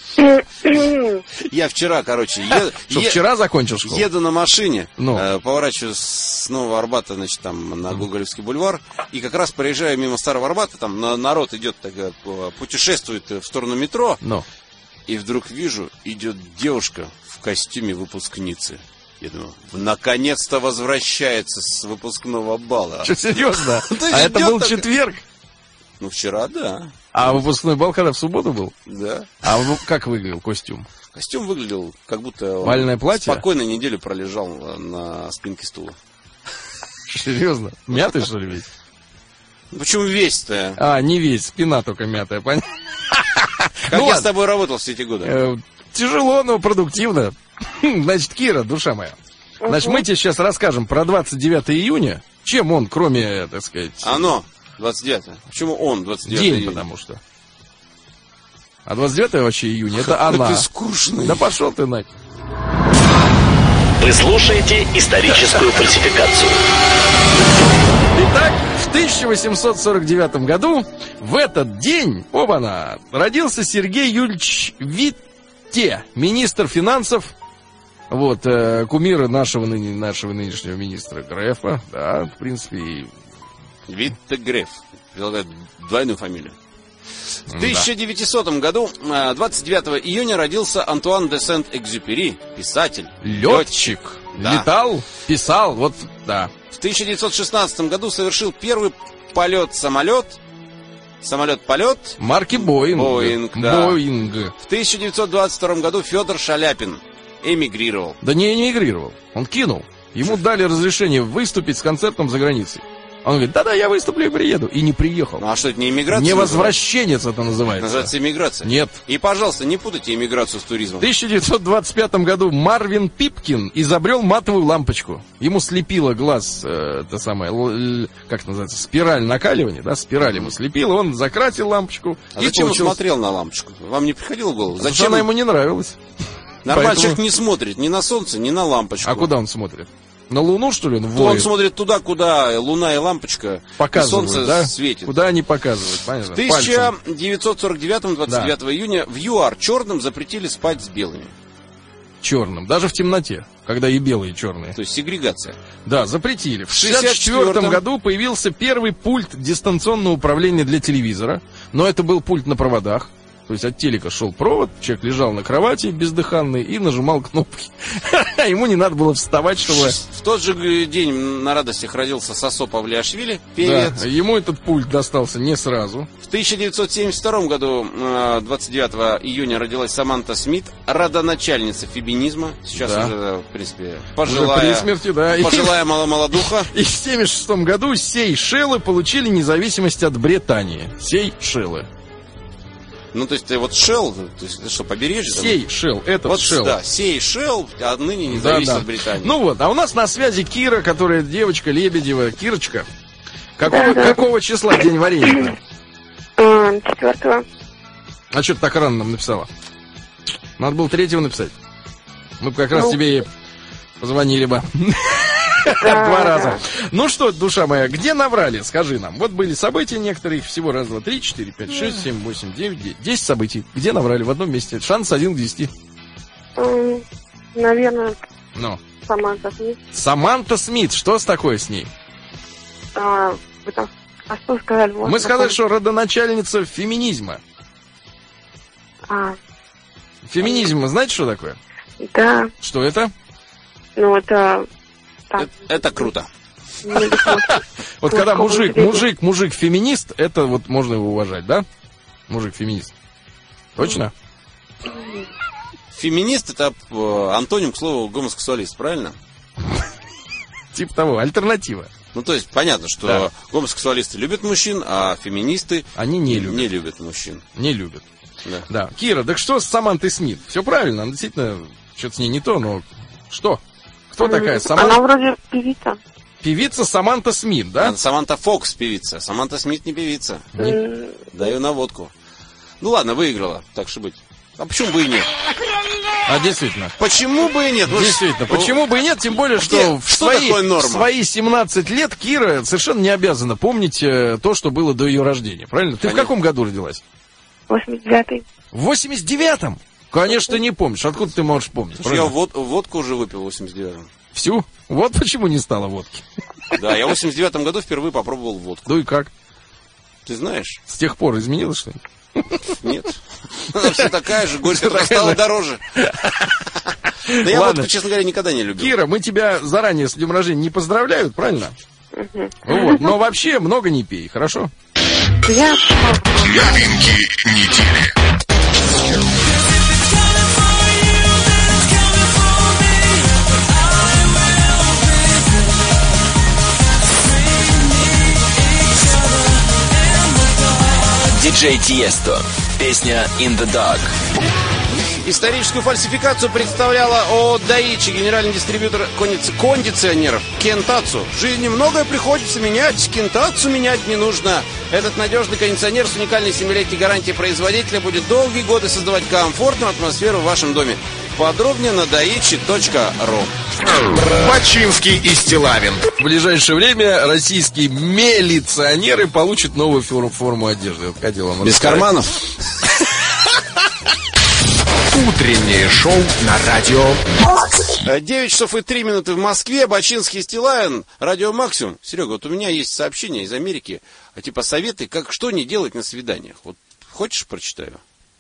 Я вчера, вчера закончил школу? Еду на машине, поворачиваю с Нового Арбата, значит, там, на Гоголевский бульвар, и как раз проезжаю мимо Старого Арбата, там народ идет, путешествует в сторону метро, и вдруг вижу, идет девушка в костюме выпускницы. Я думаю, наконец-то возвращается с выпускного бала. Что, серьезно? А это был четверг? Вчера, да. А выпускной бал когда, в субботу был? Да. А как выглядел костюм? Костюм выглядел, как будто бальное платье? Спокойно неделю пролежал на спинке стула. Серьезно? Мятый, что ли, ведь? Почему весь-то? Не весь, спина только мятая, понятно. Как я с тобой работал все эти годы? Тяжело, но продуктивно. Значит, Кира, душа моя. Значит, мы тебе сейчас расскажем про 29 июня. Чем он, кроме, так сказать... Оно, 29. Почему он, 29 день, июня? потому что. А 29 вообще июня, это она. Ты скучный. Да пошел ты, Надь. Вы слушаете историческую фальсификацию. Итак, в 1849 году, в этот день, оба-на, родился Сергей Юрьевич Витте, министр финансов, вот, кумир нашего нынешнего министра Грефа, да, в принципе. Витте Греф, предлагает двойную фамилию. В 1900 году, 29 июня, родился Антуан де Сент-Экзюпери, писатель. Летчик. Да. Летал, писал, вот, да. В 1916 году совершил первый полет-самолет. Самолет-полет. Марки Боинг. Да. Боинг. В 1922 году Федор Шаляпин эмигрировал. Да не эмигрировал, он кинул. Ему дали разрешение выступить с концертом за границей. Он говорит, да-да, я выступлю и приеду. И не приехал. Ну, а что, это не эмиграция? Не возвращенец это называется. Называется эмиграция? Нет. И, пожалуйста, не путайте эмиграцию с туризмом. В 1925 году Марвин Пипкин изобрел матовую лампочку. Ему слепило глаз, как называется, спираль накаливания, да, спираль ему слепила, он закрасил лампочку. А зачем он смотрел на лампочку? Вам не приходило в голову? Зачем она ему не нравилась? Нормальный человек не смотрит ни на солнце, ни на лампочку. А куда он смотрит? На Луну, что ли, он воет? Он смотрит туда, куда Луна и лампочка, показывают, и солнце да? светит. Куда они показывают, понятно? В 1949-м, 29 июня, в ЮАР черным запретили спать с белыми. Черным, даже в темноте, когда и белые, и черные. То есть сегрегация. Да, запретили. В 1964 году появился первый пульт дистанционного управления для телевизора, но это был пульт на проводах. То есть от телека шел провод, человек лежал на кровати бездыханный и нажимал кнопки. Ему не надо было вставать, чтобы... В тот же день на радостях родился Сосо Павлиашвили, певец. Да, ему этот пульт достался не сразу. В 1972 году, 29 июня, родилась Саманта Смит, родоначальница феминизма. Сейчас уже, в принципе, пожилая... Уже при смерти, да. Пожилая молодуха. И в 1976 году Сейшелы получили независимость от Британии. Сейшелы. Ну, то есть, вот Шелл, то есть, это что, побережье? Сейшел, этот вот, Шелл. Да, Сейшел, отныне не зависит от Британии. Ну вот, а у нас на связи Кира, которая девочка Лебедева. Кирочка, какого числа день варенья? 4-го. А что ты так рано нам написала? Надо было 3-го написать. Мы бы как раз тебе и позвонили бы. 2 раза. Ну что, душа моя, где наврали? Скажи нам. Вот были события некоторые, их всего 1, 2, 3, 4, 5, 6, 7, 8, 9, 10. 10 событий. Где наврали в одном месте? Шанс 1 к 10. Наверное, Саманта Смит. Саманта Смит. Что такое с ней? А что сказали? Мы сказали, что родоначальница феминизма. Феминизм, знаете, что такое? Да. Что это? Ну, это... Это круто. Вот когда мужик феминист, это вот можно его уважать, да? Мужик феминист. Точно? Феминист — это антоним к слову гомосексуалист, правильно? Типа того, альтернатива. Ну, то есть, понятно, что гомосексуалисты любят мужчин, а феминисты они не любят мужчин. Не любят. Да. Кира, так что с Самантой Смит? Все правильно, она действительно, что-то с ней не то, но что? Кто такая Саманта? Она вроде певица. Певица Саманта Смит, да? Саманта Фокс певица, Саманта Смит не певица. Даю наводку. Ну ладно, выиграла, так что быть. А почему бы и нет? А действительно. Почему бы и нет? Действительно, почему бы и нет? Тем более, что в свои 17 лет Кира совершенно не обязана помнить то, что было до ее рождения. Правильно? Ты в каком году родилась? 89-й. В 89-м? Конечно, ты не помнишь. Откуда ты можешь помнить? Я водку уже выпил в 89-м. Всю? Вот почему не стало водки. Да, я в 89-м году впервые попробовал водку. Ну и как? Ты знаешь? С тех пор изменилось что-нибудь? Нет. Она все такая же, горько стала дороже. Да я водку, честно говоря, никогда не любил. Кира, мы тебя заранее с днем рождения не поздравляют, правильно? Вот. Но вообще много не пей, хорошо? Новинки недели. Диджей Тиесто. Песня «In the Dark». Историческую фальсификацию представляла ООО «Даичи», генеральный дистрибьютор кондиционеров Кентацу. В жизни многое приходится менять, Кентацу менять не нужно. Этот надежный кондиционер с уникальной 7-летней гарантией производителя будет долгие годы создавать комфортную атмосферу в вашем доме. Подробнее на daichi.ru. Бачинский и Стилавин. В ближайшее время российские милиционеры получат новую форму одежды. Вот хотел вам без рассказать. Карманов? Утреннее шоу на радио 9 часов и 3 минуты в Москве. Бачинский и Стилавин. Радио Максимум. Серега, вот у меня есть сообщение из Америки. Типа советы, что не делать на свиданиях. Вот хочешь, прочитаю?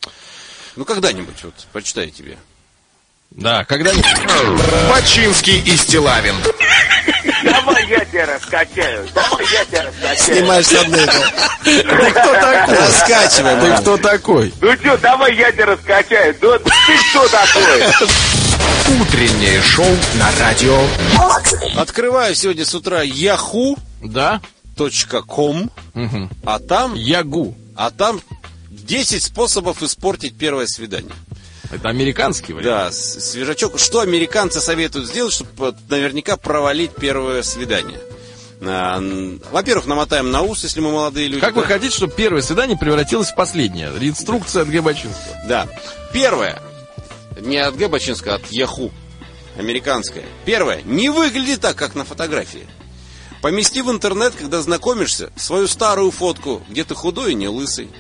Ну, когда-нибудь вот прочитаю тебе. Да, когда-нибудь. Бачинский и Стилавин. Давай я тебя раскачаю. Снимаешь с одной-то. Ты кто такой? Раскачивай. Ты кто такой? Ну что, давай я тебя раскачаю. Ты кто такой? Утреннее шоу на радио. Открываю сегодня с утра Yahoo. Да. .com. Угу. А там... Ягу. А там 10 способов испортить первое свидание. Это американский вариант? Да, свежачок. Что американцы советуют сделать, чтобы наверняка провалить первое свидание? Во-первых, намотаем на ус, если мы молодые люди. Как вы хотите, чтобы первое свидание превратилось в последнее? Инструкция от Г. Бачинского. Да. Первое. Не от Г. Бачинского, а от Yahoo. Американское. Первое. Не выгляди так, как на фотографии. Помести в интернет, когда знакомишься, свою старую фотку, где ты худой и не лысый.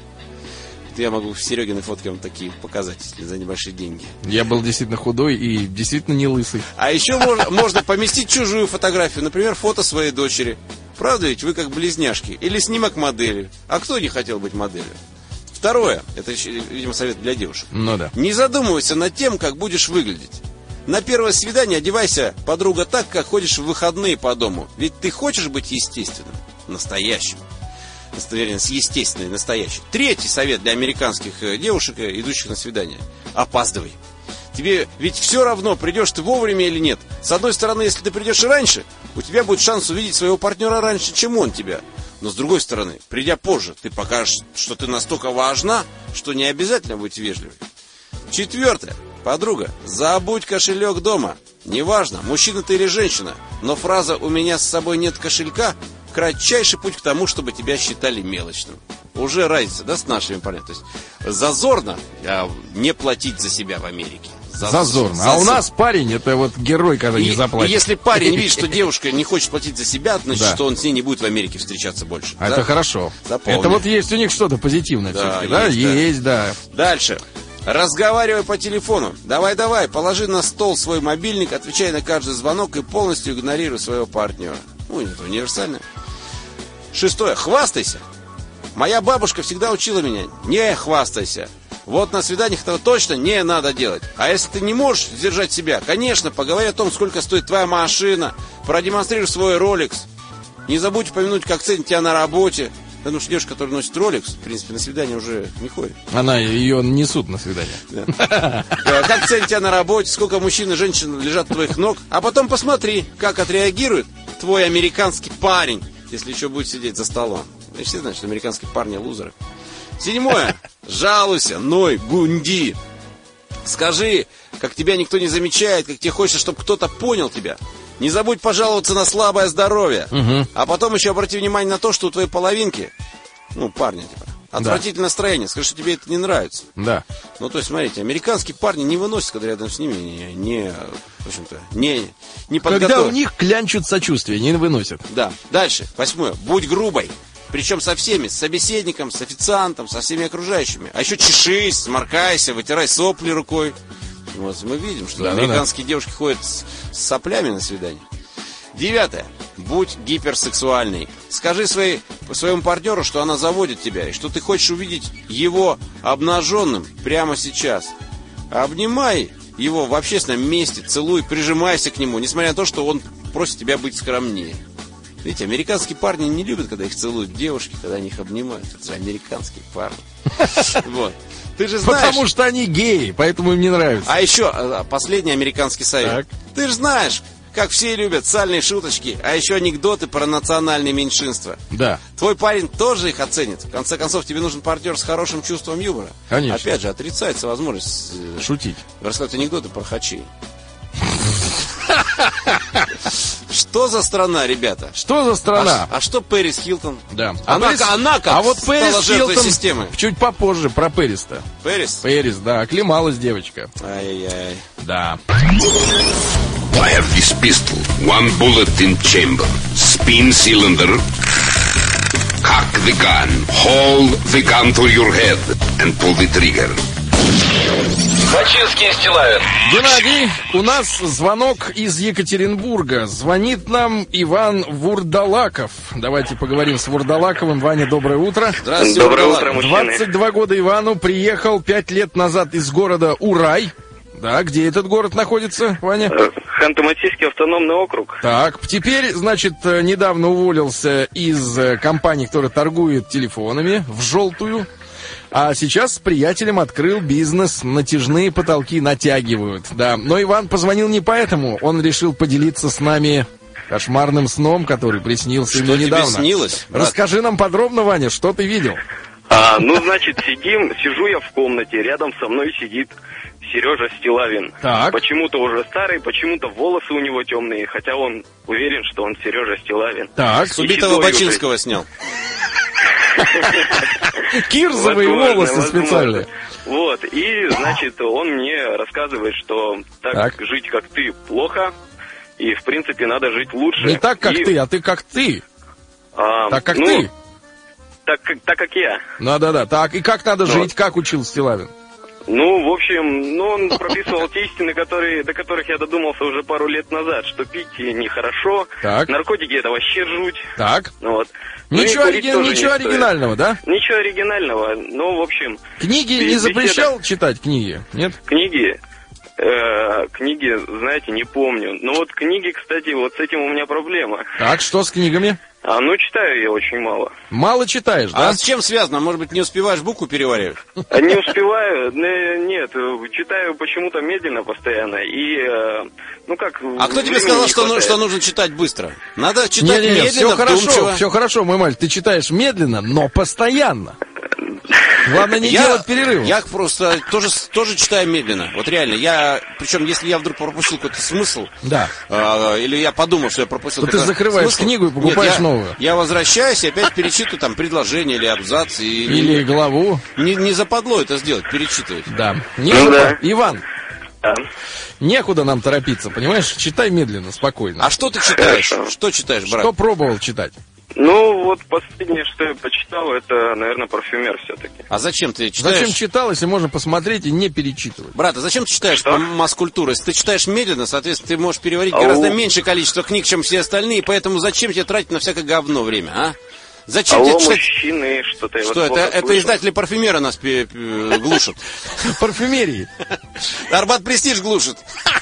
Я могу в Серегиной фотке вам такие показать, если за небольшие деньги. Я был действительно худой и действительно не лысый. А еще можно поместить чужую фотографию, например, фото своей дочери. Правда ведь вы как близняшки. Или снимок модели. А кто не хотел быть моделью? Второе, это, видимо, совет для девушек. Ну да. Не задумывайся над тем, как будешь выглядеть. На первое свидание одевайся, подруга, так, как ходишь в выходные по дому. Ведь ты хочешь быть естественным, настоящим. Вернее, естественный, настоящий. Третий совет для американских девушек, идущих на свидание. Опаздывай. Тебе ведь все равно, придешь ты вовремя или нет. С одной стороны, если ты придешь раньше, у тебя будет шанс увидеть своего партнера раньше, чем он тебя. Но с другой стороны, придя позже, ты покажешь, что ты настолько важна, что не обязательно быть вежливой. Четвертое. Подруга, забудь кошелек дома. Неважно, мужчина ты или женщина, но фраза «у меня с собой нет кошелька» — кратчайший путь к тому, чтобы тебя считали мелочным. Уже разница, да, с нашими парнями. То есть зазорно не платить за себя в Америке. Зазорно. А у нас парень, это вот герой, когда не заплатит. И если парень видит, что девушка не хочет платить за себя, значит, что он с ней не будет в Америке встречаться больше. А это хорошо. Запомни. Это вот есть у них что-то позитивное все-таки, да? Есть, да. Дальше. Разговаривай по телефону. Давай, положи на стол свой мобильник, отвечай на каждый звонок и полностью игнорируй своего партнера. Ну, это универсально. Шестое. Хвастайся. Моя бабушка всегда учила меня: не хвастайся. Вот на свиданиях этого точно не надо делать. А если ты не можешь сдержать себя, конечно, поговори о том, сколько стоит твоя машина, продемонстрируй свой Rolex. Не забудь упомянуть, как ценят тебя на работе. Потому что девушка, которая носит Rolex, в принципе, на свидание уже не ходит. Ее несут на свидание. Да. Как ценят тебя на работе, сколько мужчин и женщин лежат у твоих ног. А потом посмотри, как отреагирует твой американский парень, если еще будет сидеть за столом. Вы все знают, что американские парни лузеры. Седьмое. Жалуйся, ной, гунди. Скажи, как тебя никто не замечает, как тебе хочется, чтобы кто-то понял тебя. Не забудь пожаловаться на слабое здоровье. Угу. А потом еще обрати внимание на то, что у твоей половинки, парня, отвратительное настроение. Скажи, что тебе это не нравится. Да. Ну, то есть, смотрите, американские парни не выносят, когда рядом с ними не подготовлены. Когда у них клянчут сочувствие, не выносят. Да. Дальше. 8. Будь грубой. Причем со всеми, с собеседником, с официантом, со всеми окружающими. А еще чешись, сморкайся, вытирай сопли рукой. Вот мы видим, что американские девушки ходят с соплями на свидание. 9. Будь гиперсексуальной. Скажи своему партнеру, что она заводит тебя, и что ты хочешь увидеть его обнаженным прямо сейчас. Обнимай его в общественном месте, целуй, прижимайся к нему, несмотря на то, что он просит тебя быть скромнее. Видите, американские парни не любят, когда их целуют девушки, когда они их обнимают. Это же американские парни. Вот. Ты же знаешь... Потому что они геи, поэтому им не нравится. А еще последний американский совет. Так. Ты же знаешь, как все любят, сальные шуточки, а еще анекдоты про национальные меньшинства. Да. Твой парень тоже их оценит. В конце концов, тебе нужен партнер с хорошим чувством юмора. Конечно. Опять же, отрицается возможность шутить. Рассказать анекдоты про хачей. Что за страна, ребята? Что за страна? А что Пэрис Хилтон? Да. Она как вот Пэрис стала жертвой Хилтон системы? Чуть попозже про Пэрис-то. Пэрис? Пэрис, да. Оклемалась девочка. Ай-яй-яй. Да. I have this pistol. One bullet in chamber. Spin cylinder. Cock the gun. Hold the gun to your head and pull the trigger. Бачинский Стилавин. Геннадий, у нас звонок из Екатеринбурга. Звонит нам Иван Вурдалаков. Давайте поговорим с Вурдалаковым. Ваня, доброе утро. Здравствуйте. Доброе утро, мужчины. 22 года Ивану. Приехал 5 лет назад из города Урай. Да, где этот город находится, Ваня? Ханты-Мансийский автономный округ. Так, теперь, значит, недавно уволился из компании, которая торгует телефонами, в желтую. А сейчас с приятелем открыл бизнес, натяжные потолки натягивают. Да, но Иван позвонил не поэтому, он решил поделиться с нами кошмарным сном, который приснился ему недавно. Что тебе снилось, брат? Расскажи нам подробно, Ваня, что ты видел? Значит, сижу я в комнате, рядом со мной сидит Сережа Стилавин. Так. Почему-то уже старый, почему-то волосы у него темные, хотя он уверен, что он Сережа Стилавин. Так. С убитого Бачинского снял. Кирзовые волосы специальные. Вот, и, значит, он мне рассказывает, что так жить, как ты, плохо, и, в принципе, надо жить лучше. Не так, как ты, а ты, как ты. Так, как ты. Так, как я. Да. Так, и как надо жить, как учил Стилавин? В общем, он прописывал те истины, до которых я додумался уже пару лет назад, что пить нехорошо, наркотики это вообще жуть. Так. Вот. Ничего оригинального, да? Ничего оригинального, в общем... Книги не запрещал читать книги, нет? Книги, знаете, не помню. Но вот книги, кстати, вот с этим у меня проблема. Так, что с книгами? Читаю я очень мало. Мало читаешь, да? А с чем связано? Может быть, не успеваешь букву переваривать? Не успеваю, нет, читаю почему-то медленно постоянно. И, А кто тебе сказал, что нужно читать быстро? Надо читать медленно, вдумчиво. Все хорошо, мой мальчик, ты читаешь медленно, но постоянно. Главное не делать перерыв. Я просто тоже читаю медленно. Вот реально, причем если я вдруг пропустил какой-то смысл, или я подумал, что я пропустил какой-то смысл, ты закрываешь книгу и покупаешь новую. Я возвращаюсь и опять перечитываю там предложение или абзац. Или главу. Не западло это сделать, перечитывать. Да. Иван. Некуда нам торопиться, понимаешь? Читай медленно, спокойно. А что ты читаешь? Что читаешь, брат? Что пробовал читать? Последнее, что я почитал, это, наверное, парфюмер все-таки. А зачем ты читаешь? Зачем читал, если можно посмотреть и не перечитывать? Брат, а зачем ты читаешь масс-культуру? Если ты читаешь медленно, соответственно, ты можешь переварить гораздо меньшее количество книг, чем все остальные, поэтому зачем тебе тратить на всякое говно время, а? Зачем тебе читать? Мужчины, что-то Что это издатели парфюмера нас глушат. Парфюмерии. Арбат Престиж глушит.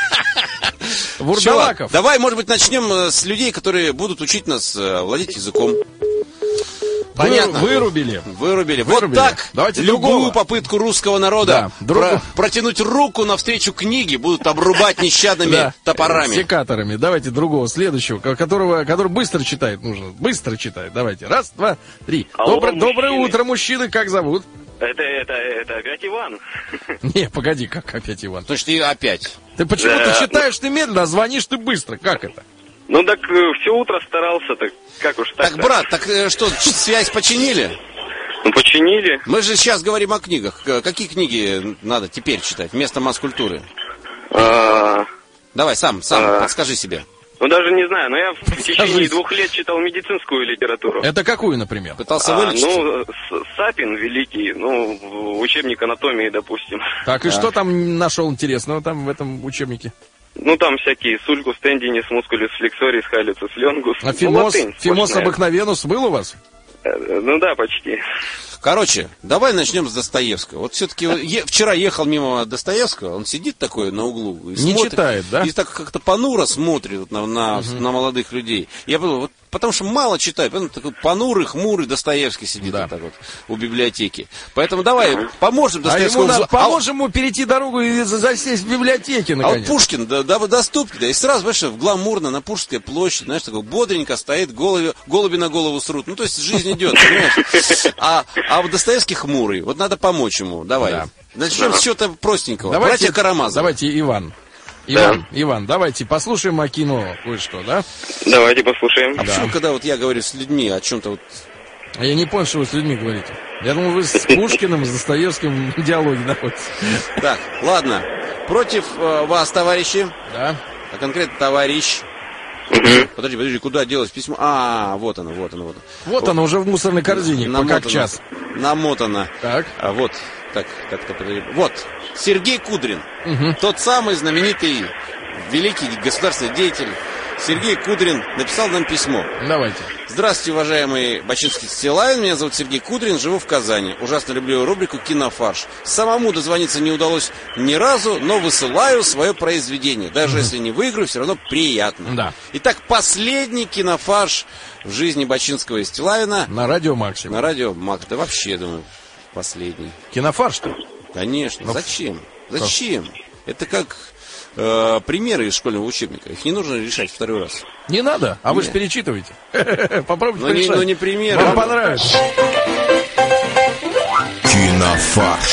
Вурдалаков. Давай, может быть, начнем с людей, которые будут учить нас владеть языком. Понятно. Вырубили. Вот так. Давайте любую попытку русского народа протянуть руку навстречу книге будут обрубать нещадными топорами. Секаторами. Давайте другого, следующего, который быстро читает. Нужно. Быстро читает. Давайте. Раз, два, три. Доброе утро, мужчины. Как зовут? Это опять Иван. Не, погоди, как опять Иван? То есть ты опять. Ты почему-то читаешь ты медленно, а звонишь ты быстро. Как это? Так все утро старался, так как уж так. Так, брат, что, связь починили? Починили. Мы же сейчас говорим о книгах. Какие книги надо теперь читать вместо масс-культуры? Давай, сам подскажи себе. Даже не знаю, но я в течение 2 лет читал медицинскую литературу. Это какую, например? Пытался вылечить? Сапин великий, учебник анатомии, допустим. Так, и что там нашел интересного там в этом учебнике? Там всякие сулькус тендинис, мускулюс флексорис, халицус лонгус. А фимос обыкновенус был у вас? Да, почти. Короче, давай начнем с Достоевского. Вот все-таки вчера ехал мимо Достоевского, он сидит такой на углу и не смотрит, читает, да? И так как-то понуро смотрит на молодых людей. Я подумал, вот потому что мало читают. Он такой понурый, хмурый Достоевский сидит вот так вот у библиотеки. Поэтому давай поможем Достоевскому. Поможем ему перейти дорогу и засесть в библиотеке, наконец. А вот Пушкин, доступный, да, и сразу, знаешь, в гламурно на Пушкинской площади, знаешь, такой бодренько стоит, голуби на голову срут. Ну, то есть жизнь идет, понимаешь? А вот Достоевский хмурый, вот надо помочь ему, давай. Да. Начнем с чего-то простенького. Братья Карамазовы. Давайте, Иван, давайте послушаем о кино кое-что, да? Давайте послушаем. А почему, когда вот я говорю с людьми о чем-то вот... А я не понял, что вы с людьми говорите. Я думал, вы с Пушкиным, с Достоевским в диалоге находитесь. Так, ладно. Против вас, товарищи. Да. А конкретно товарищ. Подожди, куда делось письмо? Вот оно. Вот оно уже в мусорной корзине, как час. Намотано. Так. Вот. Так, как-то подожди. Вот. Сергей Кудрин. Тот самый знаменитый, великий государственный деятель. Сергей Кудрин написал нам письмо. Давайте. Здравствуйте, уважаемый Бачинский Стилавин. Меня зовут Сергей Кудрин, живу в Казани. Ужасно люблю рубрику «Кинофарш». Самому дозвониться не удалось ни разу, но высылаю свое произведение. Даже если не выиграю, все равно приятно. Да. Итак, последний кинофарш в жизни Бачинского и Стилавина. На радио Максимум. На радио Макс. Да вообще, я думаю, последний. Кинофарш-то? Конечно. Зачем? Это как... примеры из школьного учебника. Их не нужно решать второй раз. Не надо, вы же перечитываете. Попробуйте порешать. Но не примеры. Вам понравится. Кинофарш.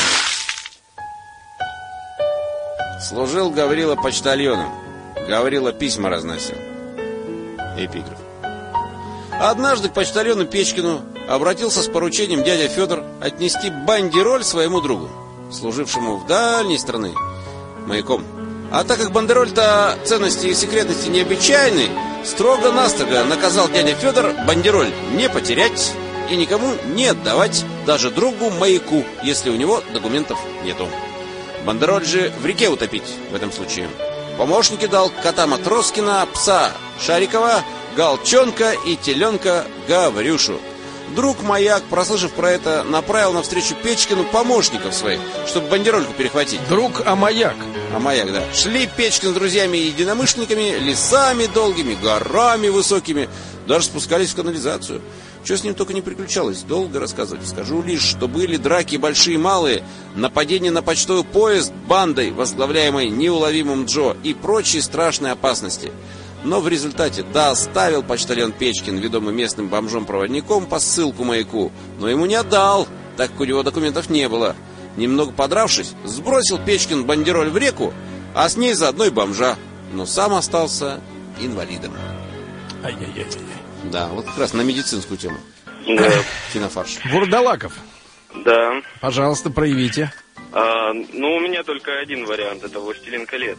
Служил Гаврила почтальоном. Гаврила письма разносил. Эпиграф. Однажды к почтальону Печкину обратился с поручением дядя Федор отнести бандероль своему другу, служившему в дальней страны маяком. А так как бандероль-то ценности и секретности необычайны, строго-настрого наказал дядя Федор бандероль не потерять и никому не отдавать, даже другу маяку, если у него документов нету. Бандероль же в реке утопить в этом случае. Помощники дал кота Матроскина, пса Шарикова, Галчонка и теленка Гаврюшу. Друг маяк, прослышав про это, направил навстречу Печкину помощников своих, чтобы бандерольку перехватить. Друг Амаяк. Амаяк, да. Шли Печкин с друзьями и единомышленниками лесами долгими, горами высокими, даже спускались в канализацию. Что с ним только не приключалось, долго рассказывать. Скажу лишь, что были драки большие и малые, нападение на почтовый поезд бандой, возглавляемой неуловимым Джо, и прочие страшные опасности. Но в результате доставил почтальон Печкин, ведомый местным бомжом-проводником, посылку маяку, но ему не отдал, так как у него документов не было. Немного подравшись, сбросил Печкин бандероль в реку, а с ней заодно и бомжа, но сам остался инвалидом. Ай-яй-яй. Да, вот как раз на медицинскую тему. Да. Кинофарш. Вурдалаков. Да. Пожалуйста, проявите. У меня только один вариант, это «Властелин колец».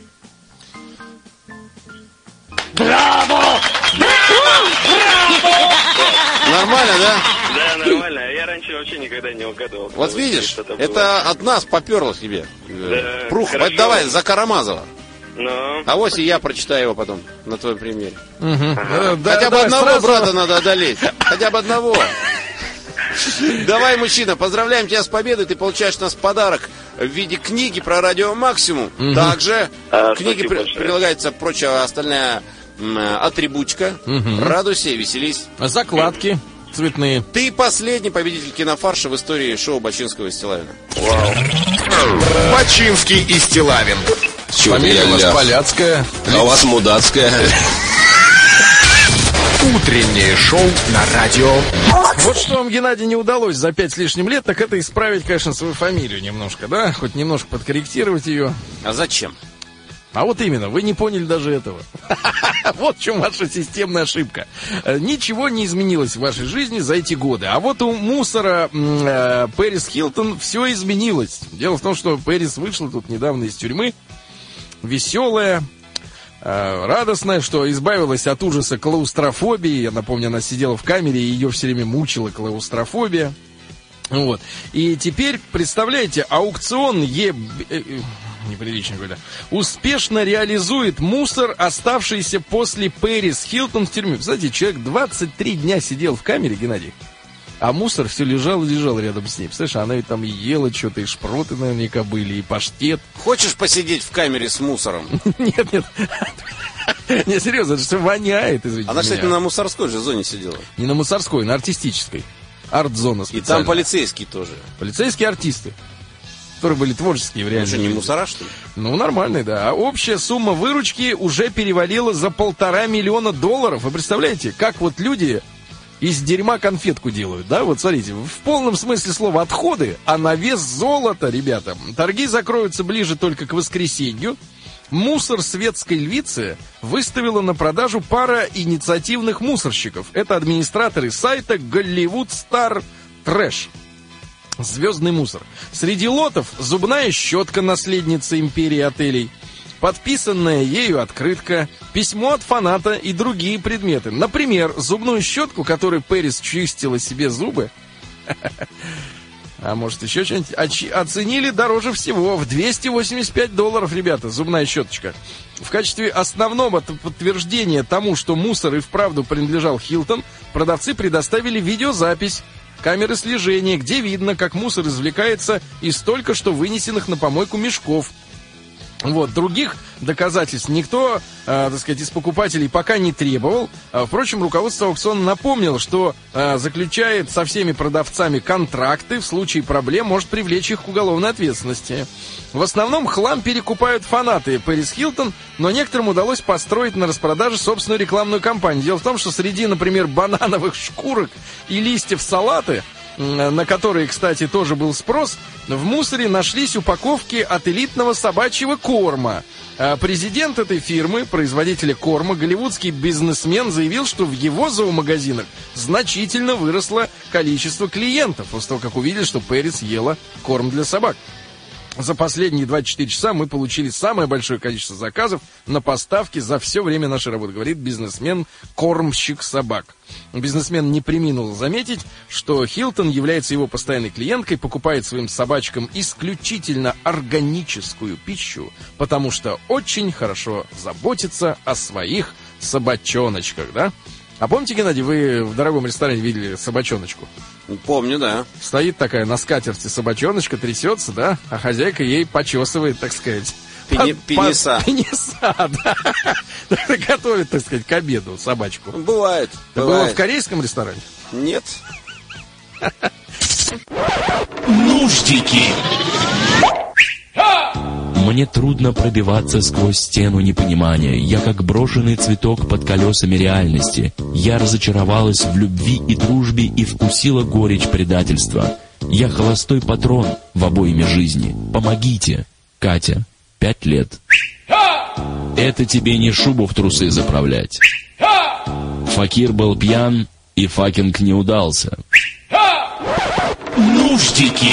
Браво! Нормально, да? Да, нормально. Я раньше вообще никогда не угадывал. Вот видишь, это от нас поперло тебе. Да, Прух, давай за Карамазова. Но... А вот и я прочитаю его потом на твоем примере. Хотя бы одного брата надо одолеть. Хотя бы одного. Давай, мужчина, поздравляем тебя с победой. Ты получаешь у нас подарок в виде книги про радио Максимум. Также к книге прилагается прочая остальная атрибутика. Радуйся и веселись. Закладки цветные. Ты последний победитель кинофарша в истории шоу Бачинского и Стилавина. Вау. Бачинский и Стилавин. Фамилия у вас поляцкая. А у вас мудацкая. Утреннее шоу на радио. Вот что вам, Геннадий, не удалось за 5 с лишним лет, так это исправить, конечно, свою фамилию немножко, да? Хоть немножко подкорректировать ее. А зачем? А вот именно, вы не поняли даже этого. Вот в чем ваша системная ошибка. Ничего не изменилось в вашей жизни за эти годы. А вот у мусора Пэрис Хилтон все изменилось. Дело в том, что Пэрис вышла тут недавно из тюрьмы. Веселая, радостная, что избавилась от ужаса клаустрофобии. Я напомню, она сидела в камере, и ее все время мучила клаустрофобия. Вот. И теперь, представляете, аукцион неприлично говоря, успешно реализует мусор, оставшийся после Пэрис Хилтон в тюрьме. Кстати, человек 23 дня сидел в камере, Геннадий, а мусор все лежал и лежал рядом с ней. Представляешь, она ведь там и ела что-то, и шпроты наверняка были, и паштет. Хочешь посидеть в камере с мусором? Нет. Не, серьезно, это все воняет, извините. Она, кстати, на мусорской же зоне сидела. Не на мусорской, на артистической. Арт-зона специальная. И там полицейские тоже. Полицейские артисты, которые были творческие в реальности. Уже не мусора, что ли? Ну, нормальные, да. А общая сумма выручки уже перевалила за $1,5 миллиона. Вы представляете, как вот люди из дерьма конфетку делают, да? Вот смотрите, в полном смысле слова отходы, а на вес золота, ребята. Торги закроются ближе только к воскресенью. Мусор светской львицы выставила на продажу пара инициативных мусорщиков. Это администраторы сайта Hollywood Star Trash. Звездный мусор. Среди лотов зубная щетка наследницы империи отелей, подписанная ею открытка, письмо от фаната и другие предметы. Например, зубную щетку, которой Пэрис чистила себе зубы, а может еще что-нибудь, оценили дороже всего, в $285, ребята, зубная щеточка. В качестве основного подтверждения тому, что мусор и вправду принадлежал Хилтон, продавцы предоставили видеозапись камеры слежения, где видно, как мусор извлекается из только что вынесенных на помойку мешков. Вот, других доказательств никто, так сказать, из покупателей пока не требовал. Впрочем, руководство аукциона напомнило, что заключает со всеми продавцами контракты, в случае проблем может привлечь их к уголовной ответственности. В основном хлам перекупают фанаты Пэрис Хилтон, но некоторым удалось построить на распродаже собственную рекламную кампанию. Дело в том, что среди, например, банановых шкурок и листьев салаты, на которые, кстати, тоже был спрос, в мусоре нашлись упаковки от элитного собачьего корма. Президент этой фирмы, производителя корма, голливудский бизнесмен, заявил, что в его зоомагазинах значительно выросло количество клиентов после того, как увидели, что Пэрис ела корм для собак. За последние 24 часа мы получили самое большое количество заказов на поставки за все время нашей работы, говорит бизнесмен-кормщик собак. Бизнесмен не преминул заметить, что Хилтон является его постоянной клиенткой, покупает своим собачкам исключительно органическую пищу, потому что очень хорошо заботится о своих собачоночках, да? А помните, Геннадий, вы в дорогом ресторане видели собачоночку? Помню, да. Стоит такая на скатерти собачоночка, трясется, да? А хозяйка ей почесывает, так сказать. Пениса. Пениса, да. Готовит, так сказать, к обеду собачку. Бывает. Это было в корейском ресторане? Нет. Нуждики. Мне трудно пробиваться сквозь стену непонимания. Я как брошенный цветок под колесами реальности. Я разочаровалась в любви и дружбе и вкусила горечь предательства. Я холостой патрон в обойме жизни. Помогите. Катя, 5 лет. Это тебе не шубу в трусы заправлять. Факир был пьян, и факинг не удался. Нуждики.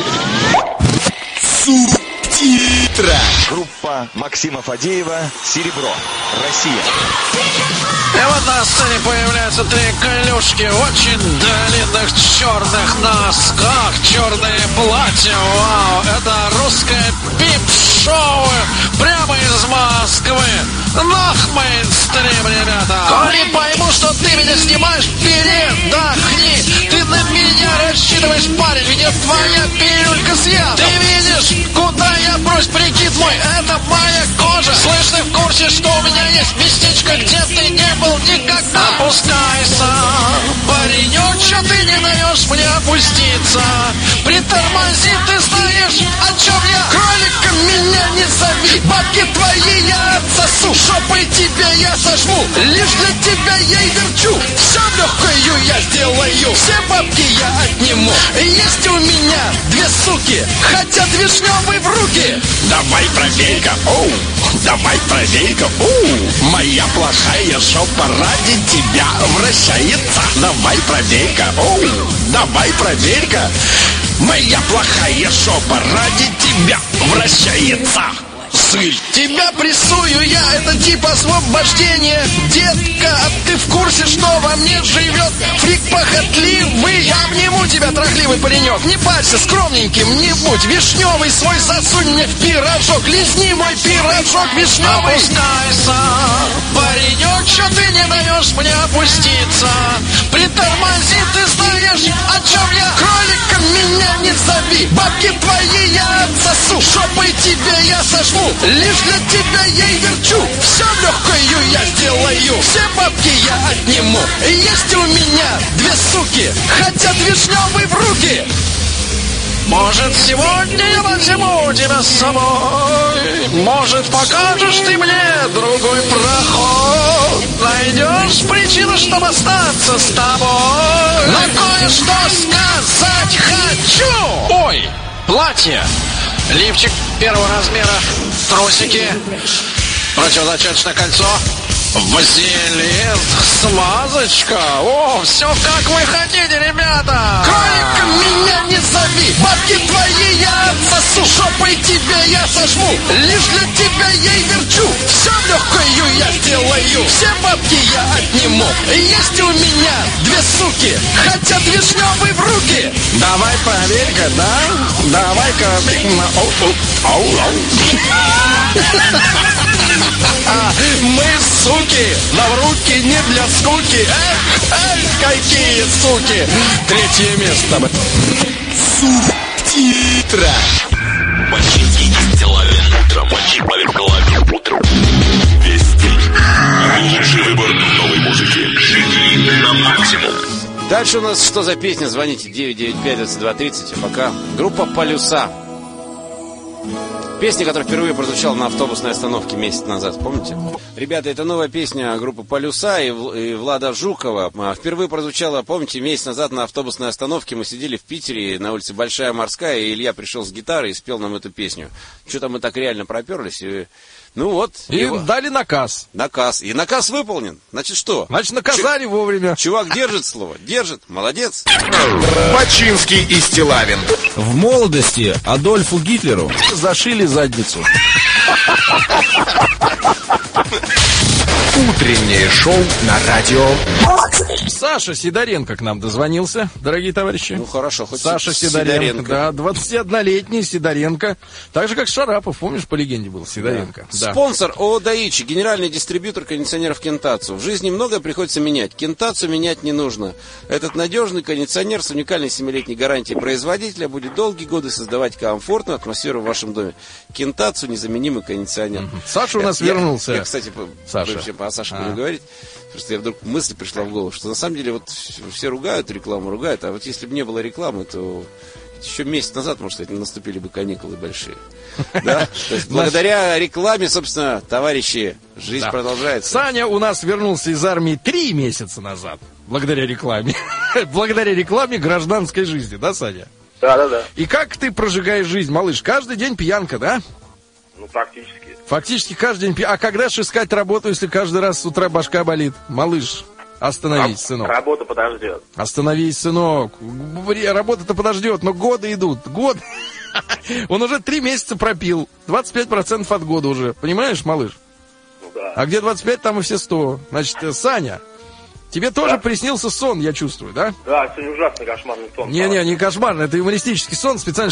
Субтитра. Группа Максима Фадеева «Серебро. Россия». И вот на сцене появляются 3 клюшки в очень длинных черных носках, черные платья. Вау, это русское пип-шоу прямо из Москвы. Нах, мейнстрим, ребята. Коли пойму, что ты меня снимаешь, передохни. Ты на меня рассчитываешь, парень, где твоя пилюлька с ядом? Ты видишь, куда я брошь, прикид мой, это моя кожа. Слышь, ты в курсе, что у меня есть местечко, где ты не был никогда? Опускайся, паренек, что ты не даешь мне опуститься? Притормози, ты знаешь, о чем я? Кроликом меня не зови, бабки твои я отсосу, шопой тебе я сожму, лишь для тебя я и верчу. Все легкою я сделаю, все бабки я отниму. Есть у меня 2 суки, хотят вишневый в руки. Давай проверь-ка, оу, давай проверь-ка, оу, моя плохая шопа ради тебя вращается. Давай проверь-ка, оу, давай проверь-ка, моя плохая шопа ради тебя вращается. Сыль. Тебя прессую я, это типа освобождение. Детка, а ты в курсе, что во мне живет фрик похотливый? Я обниму тебя, трахливый паренек. Не парься, скромненьким не будь. Вишневый свой засунь мне в пирожок. Лизни мой пирожок вишневый. Опускайся, паренек, что ты не даешь мне опуститься? Притормози, ты знаешь, о чем я? Кроликом меня не зови, бабки твои я отсосу, шопой тебе я сожму, лишь для тебя ей верчу. Все в легкую я сделаю, все бабки я отниму. Есть у меня 2 суки, хотят вишневый в руки. Может, сегодня я возьму тебя с собой, может, покажешь ты мне другой проход. Найдешь причину, чтобы остаться с тобой. Но кое-что сказать хочу. Ой, платье, лифчик 1-го размера, трусики, противозачаточное кольцо, вазелин, смазочка. О, все как вы хотите, ребята. Кроликом меня не зови, бабки твои я отсосу, шопой тебе я сожму, лишь для тебя ей верчу. Все в легкую я сделаю, все бабки я отниму. Есть у меня 2 суки, хотят вишневый в руки. Давай проверь-ка, да? Давай-ка. Мы суки, но в руки не для скуки. Эх, какие суки. 3-е место. Субтитра. Бачинский и Стилавин. Утром Бачинский утром. Весь день. Лучший выбор новой музыки. Живи на максимум. Дальше у нас что за песня? Звоните 995-2230. А пока группа «Полюса». Песня, которая впервые прозвучала на автобусной остановке месяц назад, помните? Ребята, это новая песня группы «Полюса» и Влада Жукова. Впервые прозвучала, помните, месяц назад на автобусной остановке. Мы сидели в Питере на улице Большая Морская, и Илья пришел с гитарой и спел нам эту песню. Что-то мы так реально проперлись, и... Ну вот. И дали наказ. Наказ. И наказ выполнен. Значит, что? Значит, наказали вовремя. Чувак держит слово. Держит. Молодец. Бачинский и Стилавин. В молодости Адольфу Гитлеру зашили задницу. Утреннее шоу на радио. Саша Сидоренко к нам дозвонился, дорогие товарищи. Ну хорошо, хоть Саша Сидоренко. Да, 21-летний Сидоренко. Так же, как Шарапов, помнишь, по легенде был Сидоренко. Да. Спонсор ООО «Даичи», генеральный дистрибьютор кондиционеров Кентацу. В жизни многое приходится менять. Кентацу менять не нужно. Этот надежный кондиционер с уникальной 7-летней гарантией производителя будет долгие годы создавать комфортную атмосферу в вашем доме. Кентацу — незаменимый кондиционер. Саша у нас вернулся. Я, кстати, о Саше буду говорить. Просто я вдруг мысль пришла в голову, что на самом деле вот все ругают рекламу, ругают, а вот если бы не было рекламы, то еще месяц назад, может, кстати, наступили бы каникулы большие. Да? То есть благодаря рекламе, собственно, товарищи, жизнь продолжается. Саня у нас вернулся из армии 3 месяца назад. Благодаря рекламе. Благодаря рекламе гражданской жизни, да, Саня? Да. И как ты прожигаешь жизнь, малыш? Каждый день пьянка, да? Ну, практически. Фактически каждый день. А когда же искать работу, если каждый раз с утра башка болит? Малыш, остановись, сынок. Работа подождет. Остановись, сынок. Работа-то подождет, но годы идут. Год. Он уже 3 месяца пропил. 25% от года уже. Понимаешь, малыш? Ну да. А где 25, там и все 100. Значит, Саня, тебе тоже приснился сон, я чувствую, да? Да, сегодня ужасный кошмарный сон. Не кошмарный, это юмористический сон, специально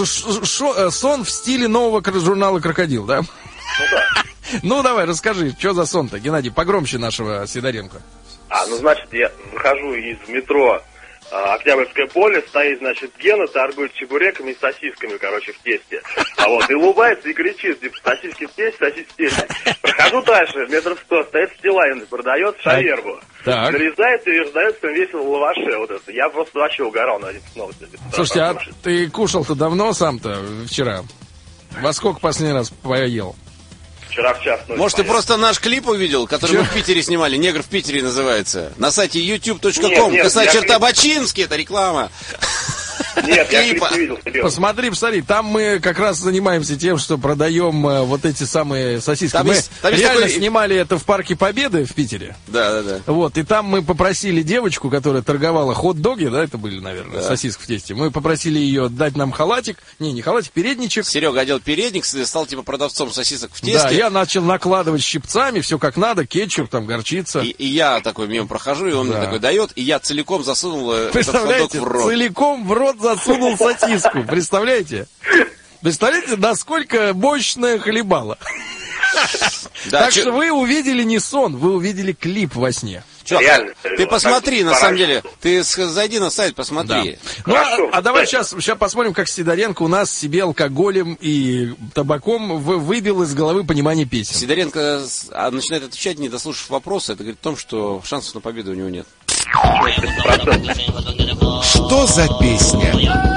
сон в стиле нового журнала «Крокодил», да? Ну да. Ну давай, расскажи, что за сон-то, Геннадий, погромче нашего Сидоренко. Значит, я выхожу из метро Октябрьское поле, стоит, значит, Гена, торгует чебуреками и сосисками, в тесте. И улыбается и кричит, типа, сосиски в тесте. Прохожу дальше, 100 метров, стоит Стилавин, продает шаверму. Так. Нарезает и раздает всем весело лаваше вот это. Я просто вообще угорал на один снова. Слушайте, а ты кушал-то давно сам-то вчера? Во сколько последний раз поел? Вчера в час. Может, ты просто наш клип увидел, который мы в Питере снимали? «Негр в Питере» называется. На сайте youtube.com. Бачинский, это реклама. Нет, я клип не видел. Посмотри, там мы как раз занимаемся тем, что продаем вот эти самые сосиски. Мы реально снимали это в Парке Победы в Питере. Да. Вот, и там мы попросили девочку, которая торговала хот-доги, да, это были, наверное, сосиски в тесте. Мы попросили ее дать нам халатик, не халатик, передничек. Серега одел передник, стал типа продавцом сосисок в тесте. Да, я начал накладывать щипцами, все как надо, кетчуп, там, горчица. И я такой мимо прохожу, и он мне такой дает, и я целиком засунул этот хот-дог в рот. Целиком в рот засунул сосиску, представляете? Представляете, насколько мощное хлебало? Так что вы увидели не сон, вы увидели клип во сне. Чувак, реально. Ты посмотри, на самом деле. Ты зайди на сайт, посмотри. Да. Ну, а давай сейчас посмотрим, как Сидоренко у нас себе алкоголем и табаком выбил из головы понимание песен. Сидоренко начинает отвечать, не дослушав вопроса. Это говорит о том, что шансов на победу у него нет. Что за песня?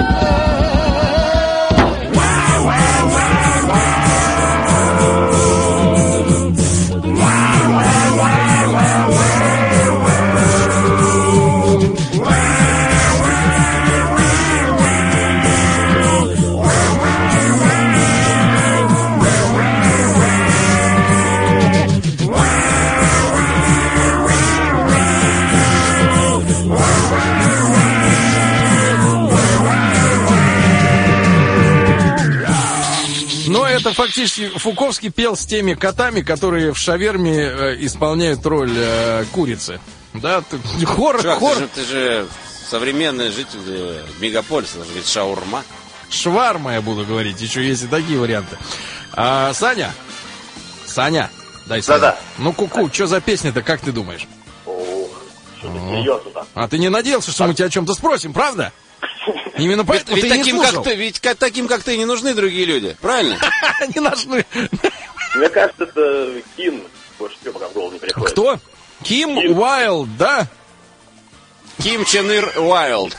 Это фактически Фуковский пел с теми котами, которые в шаверме исполняют роль курицы. Да, хор. Ты же современный житель мегаполиса, должен быть шаурма. Шварма, я буду говорить, еще есть и такие варианты. Саня, дай Саня. Да-да. Ну, ку-ку, что за песня-то, как ты думаешь? Что ты серьезно-то? А ты не надеялся, что мы тебя о чем-то спросим, правда? Именно поэтому ведь ты таким, не слушал. Ведь таким, как ты, не нужны другие люди, правильно? Не нужны. Мне кажется, это Ким больше всего пока в голову не приходит. Кто? Ким Уайлд, да? Ким Чен Ир Уайлд.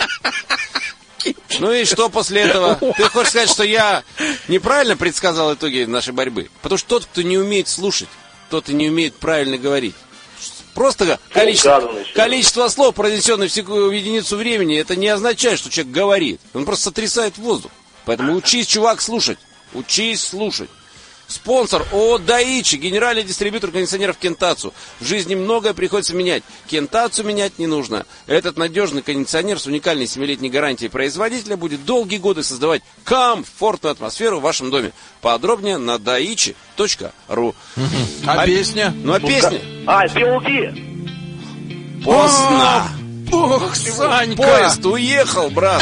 Ну и что после этого? Ты хочешь сказать, что я неправильно предсказал итоги нашей борьбы? Потому что тот, кто не умеет слушать, тот и не умеет правильно говорить. Просто количество слов, произнесенных в единицу времени, это не означает, что человек говорит. Он просто сотрясает воздух. Поэтому учись, чувак, слушать. Учись слушать. Спонсор ООО «Даичи», генеральный дистрибьютор кондиционеров Кентацу. В жизни многое приходится менять. Кентацу менять не нужно. Этот надежный кондиционер с уникальной 7-летней гарантией производителя будет долгие годы создавать комфортную атмосферу в вашем доме. Подробнее на daichi.ru. А песня? Ну а песня? Белки. Поздно. Ох, Санька. Поезд уехал, брат.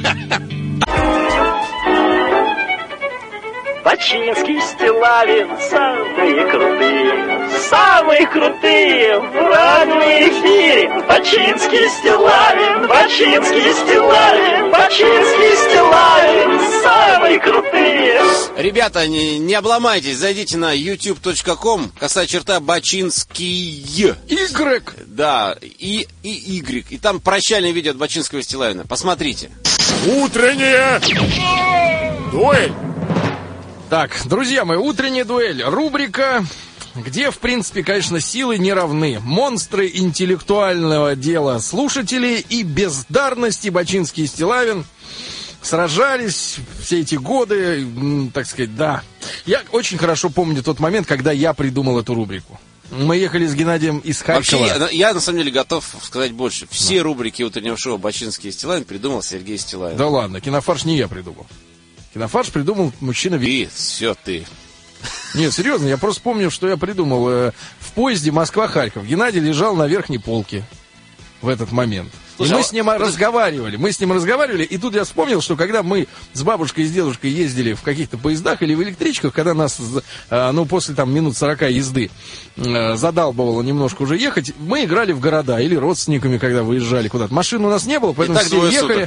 Бачинский, Стилавин, самые крутые в радиоэфире. Бачинский, Стилавин, самые крутые. Ребята, не обломайтесь, зайдите на youtube.com, _Бачинский. Y. Да, и Y. И там прощальное видео от Бачинского и Стилавина. Посмотрите. Утренняя дуэль. Так, друзья мои, утренняя дуэль. Рубрика, где, в принципе, конечно, силы не равны. Монстры интеллектуального дела слушателей и бездарности Бачинский и Стилавин сражались все эти годы, так сказать, да. Я очень хорошо помню тот момент, когда я придумал эту рубрику. Мы ехали с Геннадием из Харькова. Вообще, я на самом деле готов сказать больше. Все рубрики утреннего шоу Бачинский и Стилавин придумал Сергей Стилавин. Да ладно, кинофарш не я придумал. Кинофарш придумал мужчина... И все ты. Нет, серьезно, я просто помню, что я придумал. В поезде Москва-Харьков Геннадий лежал на верхней полке в этот момент. Слушай, и мы с ним разговаривали, и тут я вспомнил, что когда мы с бабушкой и с дедушкой ездили в каких-то поездах или в электричках, когда нас, после там минут 40 езды задалбывало немножко уже ехать, мы играли в города или родственниками, когда выезжали куда-то. Машин у нас не было, поэтому все ехали.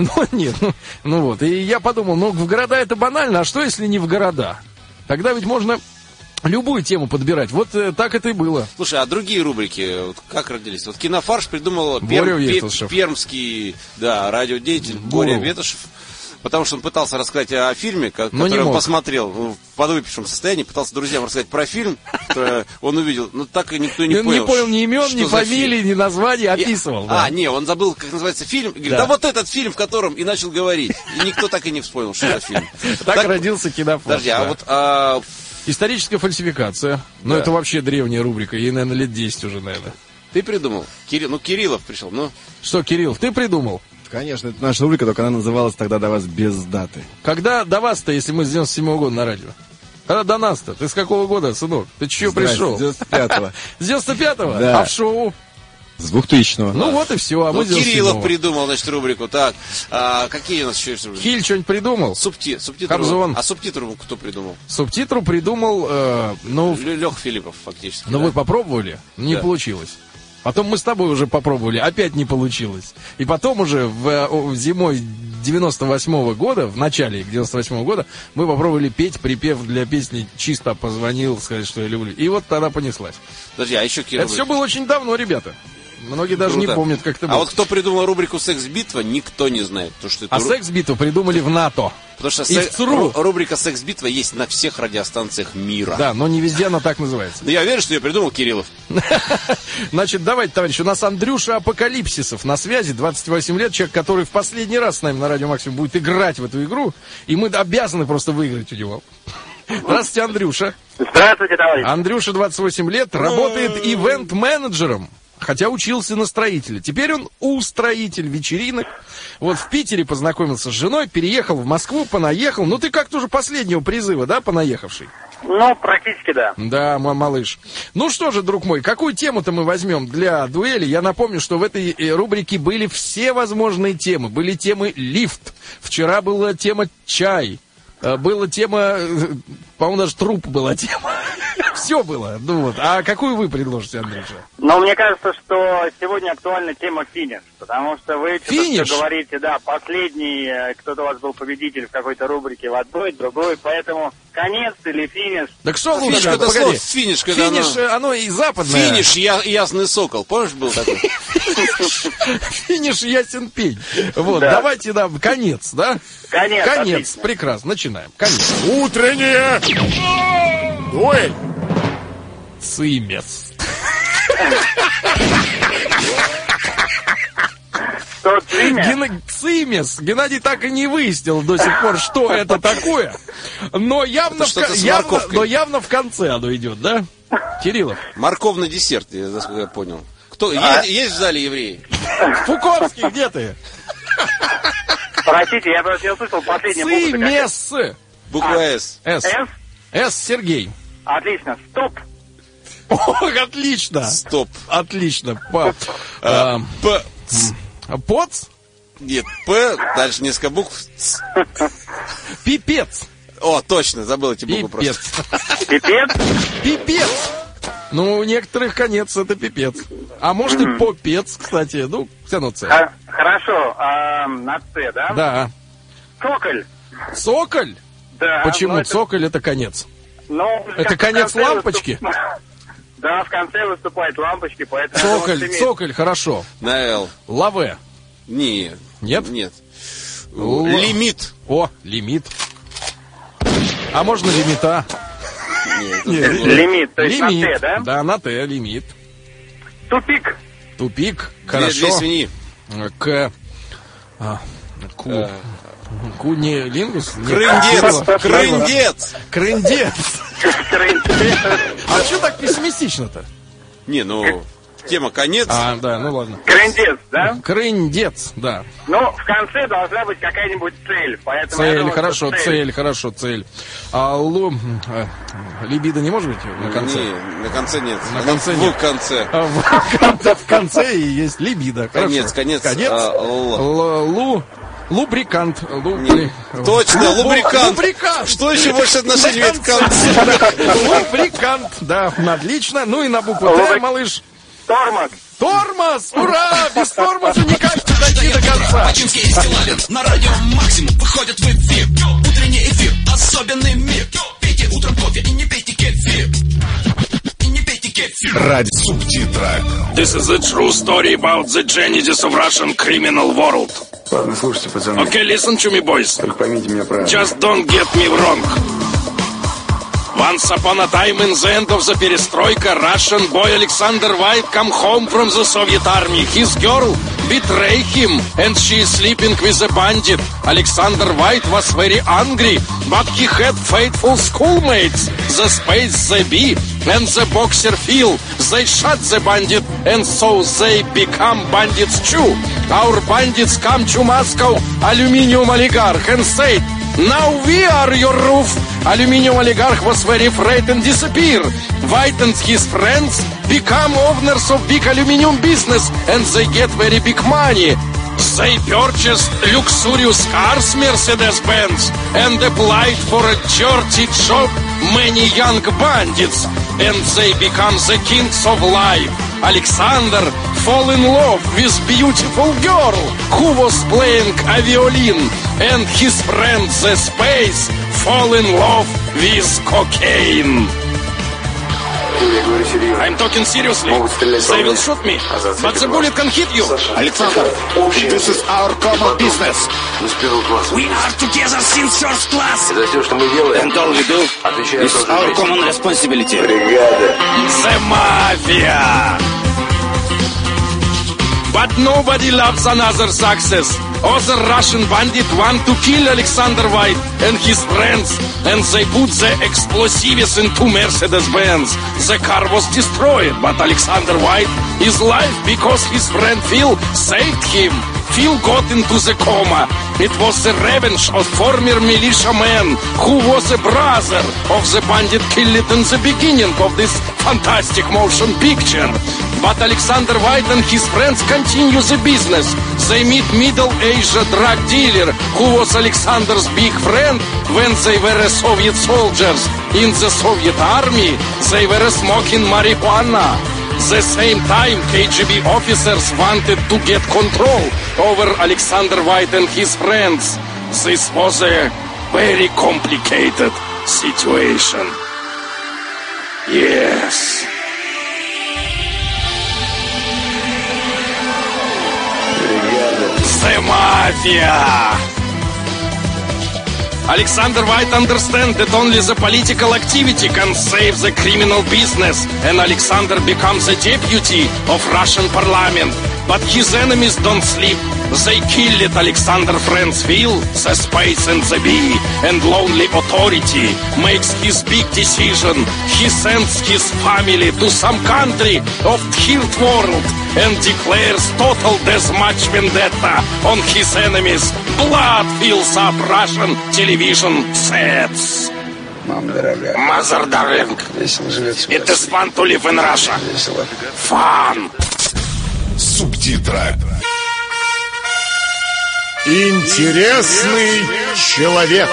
Вот. И я подумал, в города это банально, а что если не в города? Тогда ведь можно... любую тему подбирать. Вот так это и было. Слушай, а другие рубрики как родились? Вот кинофарш придумал пермский радиодеятель Боря Ветошев. Потому что он пытался рассказать о фильме, который он посмотрел в подвыпившем состоянии, пытался друзьям рассказать про фильм, который он увидел, но так и никто не понял. Он не понял ни имен, ни фамилий, ни названий, описывал. Он забыл, как называется фильм, и говорит, вот этот фильм, в котором, и начал говорить. И никто так и не вспомнил, что это фильм. Так родился кинофарш. Подожди, историческая фальсификация. Но это вообще древняя рубрика. Ей, наверное, лет 10 уже, наверное. Ты придумал? Кириллов пришел, Что, Кирилл, ты придумал? Конечно, это наша рубрика, только она называлась тогда «До вас» без даты. Когда до вас-то, если мы с 97-го года на радио? Когда до нас-то? Ты с какого года, сынок? Ты чего пришел? С 95-го. С 95-го? Да. А в шоу? С 2000-го. Ну вот и все. Мы Кириллов придумал, рубрику. Так, какие у нас еще есть рубрики? Хиль что-нибудь придумал? Субтитру. Кобзон. А субтитру кто придумал? Субтитру придумал, Леха Филиппов, фактически. Вы попробовали? Не получилось. Потом мы с тобой уже попробовали, опять не получилось. И потом уже зимой 98-го года, в начале 98-го года, мы попробовали петь припев для песни «Чисто позвонил, сказать, что я люблю». И вот тогда понеслась. Подожди, а еще Это все было очень давно, ребята. Многие даже Круто. не помнят, как это было. А вот кто придумал рубрику «Секс-битва», никто не знает. Что это «Секс-битву» придумали в НАТО. Потому что рубрика «Секс-битва» есть на всех радиостанциях мира. Да, но не везде она так называется. Да я уверен, что ее придумал Кириллов. Значит, давайте, товарищи, у нас Андрюша Апокалипсисов на связи, 28 лет, человек, который в последний раз с нами на Радио Максимум будет играть в эту игру, и мы обязаны просто выиграть у него. Здравствуйте, Андрюша. Здравствуйте, товарищ. Андрюша, 28 лет, работает ивент-менеджером. Хотя учился на строителя. Теперь он устроитель вечеринок. Вот в Питере познакомился с женой, переехал в Москву, понаехал. Ну, ты как-то уже последнего призыва, да, понаехавший? Ну, практически, да. Да, мой малыш. Ну что же, друг мой, какую тему-то мы возьмем для дуэли? Я напомню, что в этой рубрике были все возможные темы. Были темы лифт. Вчера была тема чай. Была тема, по-моему, даже труп была тема. Все было. Ну вот. А какую вы предложите, Андрюша? Ну, мне кажется, что сегодня актуальна тема финиш. Потому что вы что-то говорите, да, последний, кто-то у вас был победитель в какой-то рубрике в одной, другой, поэтому конец или финиш. Так что лучше? Финиш, это слово финиш, когда финиш, оно и западное. Финиш, ясный сокол. Помнишь, был такой? Финиш, ясен пень. Вот, давайте, да, конец, да? Конец, прекрасно, начинаем. Конец. Утренняя дуэль. Цимес. Цимес. Геннадий так и не выяснил до сих пор, что это такое. Но явно в конце оно идет, да? Кириллов. Морковный десерт, насколько я понял. Кто? Есть в зале евреи? Фуковский, где ты? Простите, я просто не услышал последнюю букву. Цимес. Буква С. С, Сергей. Отлично, стоп. Ох, отлично. Стоп. Отлично. Поц? Нет, П, дальше несколько букв. Пипец. О, точно, забыл эти буквы просто. Пипец? Пипец. Ну, у некоторых конец это пипец. А может и попец, кстати. Ну, все равно С. Хорошо, на С, да? Да. Цоколь. Цоколь? Да. Почему цоколь это конец? Ну, это конец лампочки? Да, в конце выступают лампочки, поэтому... Цоколь, хорошо. На Л. Лаве. Нет. Нет? Нет. Лимит. О, лимит. А можно лимита? Нет. Лимит, то есть на Т, да? Да, на Т, лимит. Тупик. Тупик, хорошо. Две свиньи. Кунилингус? Крындец. Крындец. А что так пессимистично-то? Не, ну, тема конец. А, да, ну ладно. Крындец, да? Крындец, да. Ну, в конце должна быть какая-нибудь цель, поэтому... Цель, хорошо, цель. А либидо не может быть на конце? Не, на конце нет. На конце нет. В конце. В конце и есть либидо. Конец. Лубрикант. Точно, лубрикант. Что еще больше отношений имеет к концу? Лубрикант, да, отлично. Ну и на букву Т, малыш. Тормоз. Тормоз! Ура! Без тормоза никак не дойти до конца. Бачинский и Стилавин на радио Максимум выходят в эфир. Утренний эфир, особенный мир. Пейте утром кофе и не пейте кефир. Ради субтитра. This is a true story about the genesis of Russian criminal world. Ладно, слушайте, пацаны. Okay, listen to me, boys. Только поймите меня правильно. Just don't get me wrong. Once upon a time in the end of the perestroika, Russian boy Alexander White come home from the Soviet army. His girl betrayed him and she is sleeping with a bandit. Alexander White was very angry, but he had faithful schoolmates. The Space the Bee and the Boxer Phil. They shot the bandit and so they become bandits too. Our bandits come to Moscow, aluminium oligarch, and said, now we are your roof. Aluminium oligarch was very afraid and disappeared. White and his friends become owners of big aluminium business and they get very big money. They purchased luxurious cars, Mercedes-Benz, and applied for a dirty job, many young bandits, and they become the kings of life. Alexander fall in love with beautiful girl who was playing a violin, and his friend the space fall in love with cocaine. I'm talking seriously. They will shoot me, but the bullet can hit you. Alexander, this is our common business. We are together since first class. За все, что мы делаем, and all we do is our common responsibility. The Mafia. But nobody loves another success. Other Russian bandit want to kill Alexander White and his friends, and they put the explosives into Mercedes-Benz. The car was destroyed, but Alexander White is alive because his friend Phil saved him. Phil got into the coma. It was the revenge of former militiaman who was a brother of the bandit killed in the beginning of this fantastic motion picture. But Alexander White and his friends continue the business. They meet middle-aged drug dealer who was Alexander's big friend when they were Soviet soldiers. In the Soviet army, they were smoking marijuana. The same time, KGB officers wanted to get control over Alexander White and his friends. This was a very complicated situation. Yes. The Mafia. Alexander White understands that only the political activity can save the criminal business, and Alexander becomes a deputy of Russian parliament. But his enemies don't sleep. They killed Alexander friends Phil, the space and the bee, and lonely authority makes his big decision. He sends his family to some country of third world and declares total deathmatch vendetta on his enemies. Blood fills up Russian television sets. Mother darling, it is fun to live in Russia. Fun. Субтитры. Интересный человек.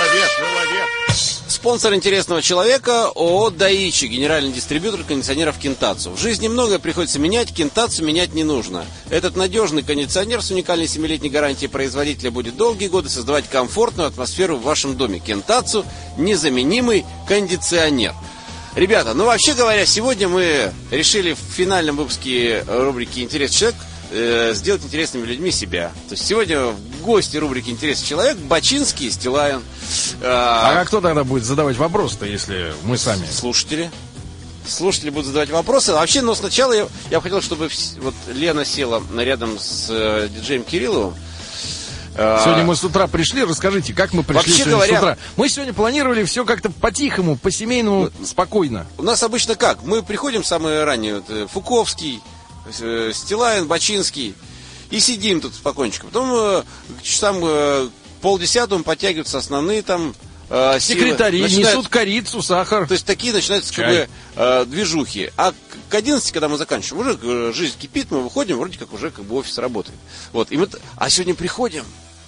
Спонсор «Интересного человека» ООО «Даичи», генеральный дистрибьютор кондиционеров «Кентацу». В жизни многое приходится менять, «Кентацу» менять не нужно. Этот надежный кондиционер с уникальной 7-летней гарантией производителя будет долгие годы создавать комфортную атмосферу в вашем доме. «Кентацу» – незаменимый кондиционер. Ребята, ну вообще говоря, сегодня мы решили в финальном выпуске рубрики «Интересный человек» сделать интересными людьми себя. То есть сегодня в гости рубрики «Интересный человек» Бачинский и Стилавин. А кто тогда будет задавать вопросы-то, если мы сами? Слушатели. Слушатели будут задавать вопросы. А вообще, но сначала я бы хотел, чтобы вот Лена села рядом с диджеем Кирилловым. Сегодня мы с утра пришли, расскажите, как мы пришли вообще сегодня говоря, с утра. Мы сегодня планировали все как-то по-тихому, по-семейному, спокойно. У нас обычно как? Мы приходим самые ранние, вот, Фуковский, Стилавин, Бачинский, и сидим тут спокойненько. Потом часам 9:30 подтягиваются основные там секретари, несут корицу, сахар. То есть такие начинаются как бы движухи. А к 11, когда мы заканчиваем, уже жизнь кипит, мы выходим, вроде как уже как бы офис работает. Вот. И мы, а сегодня приходим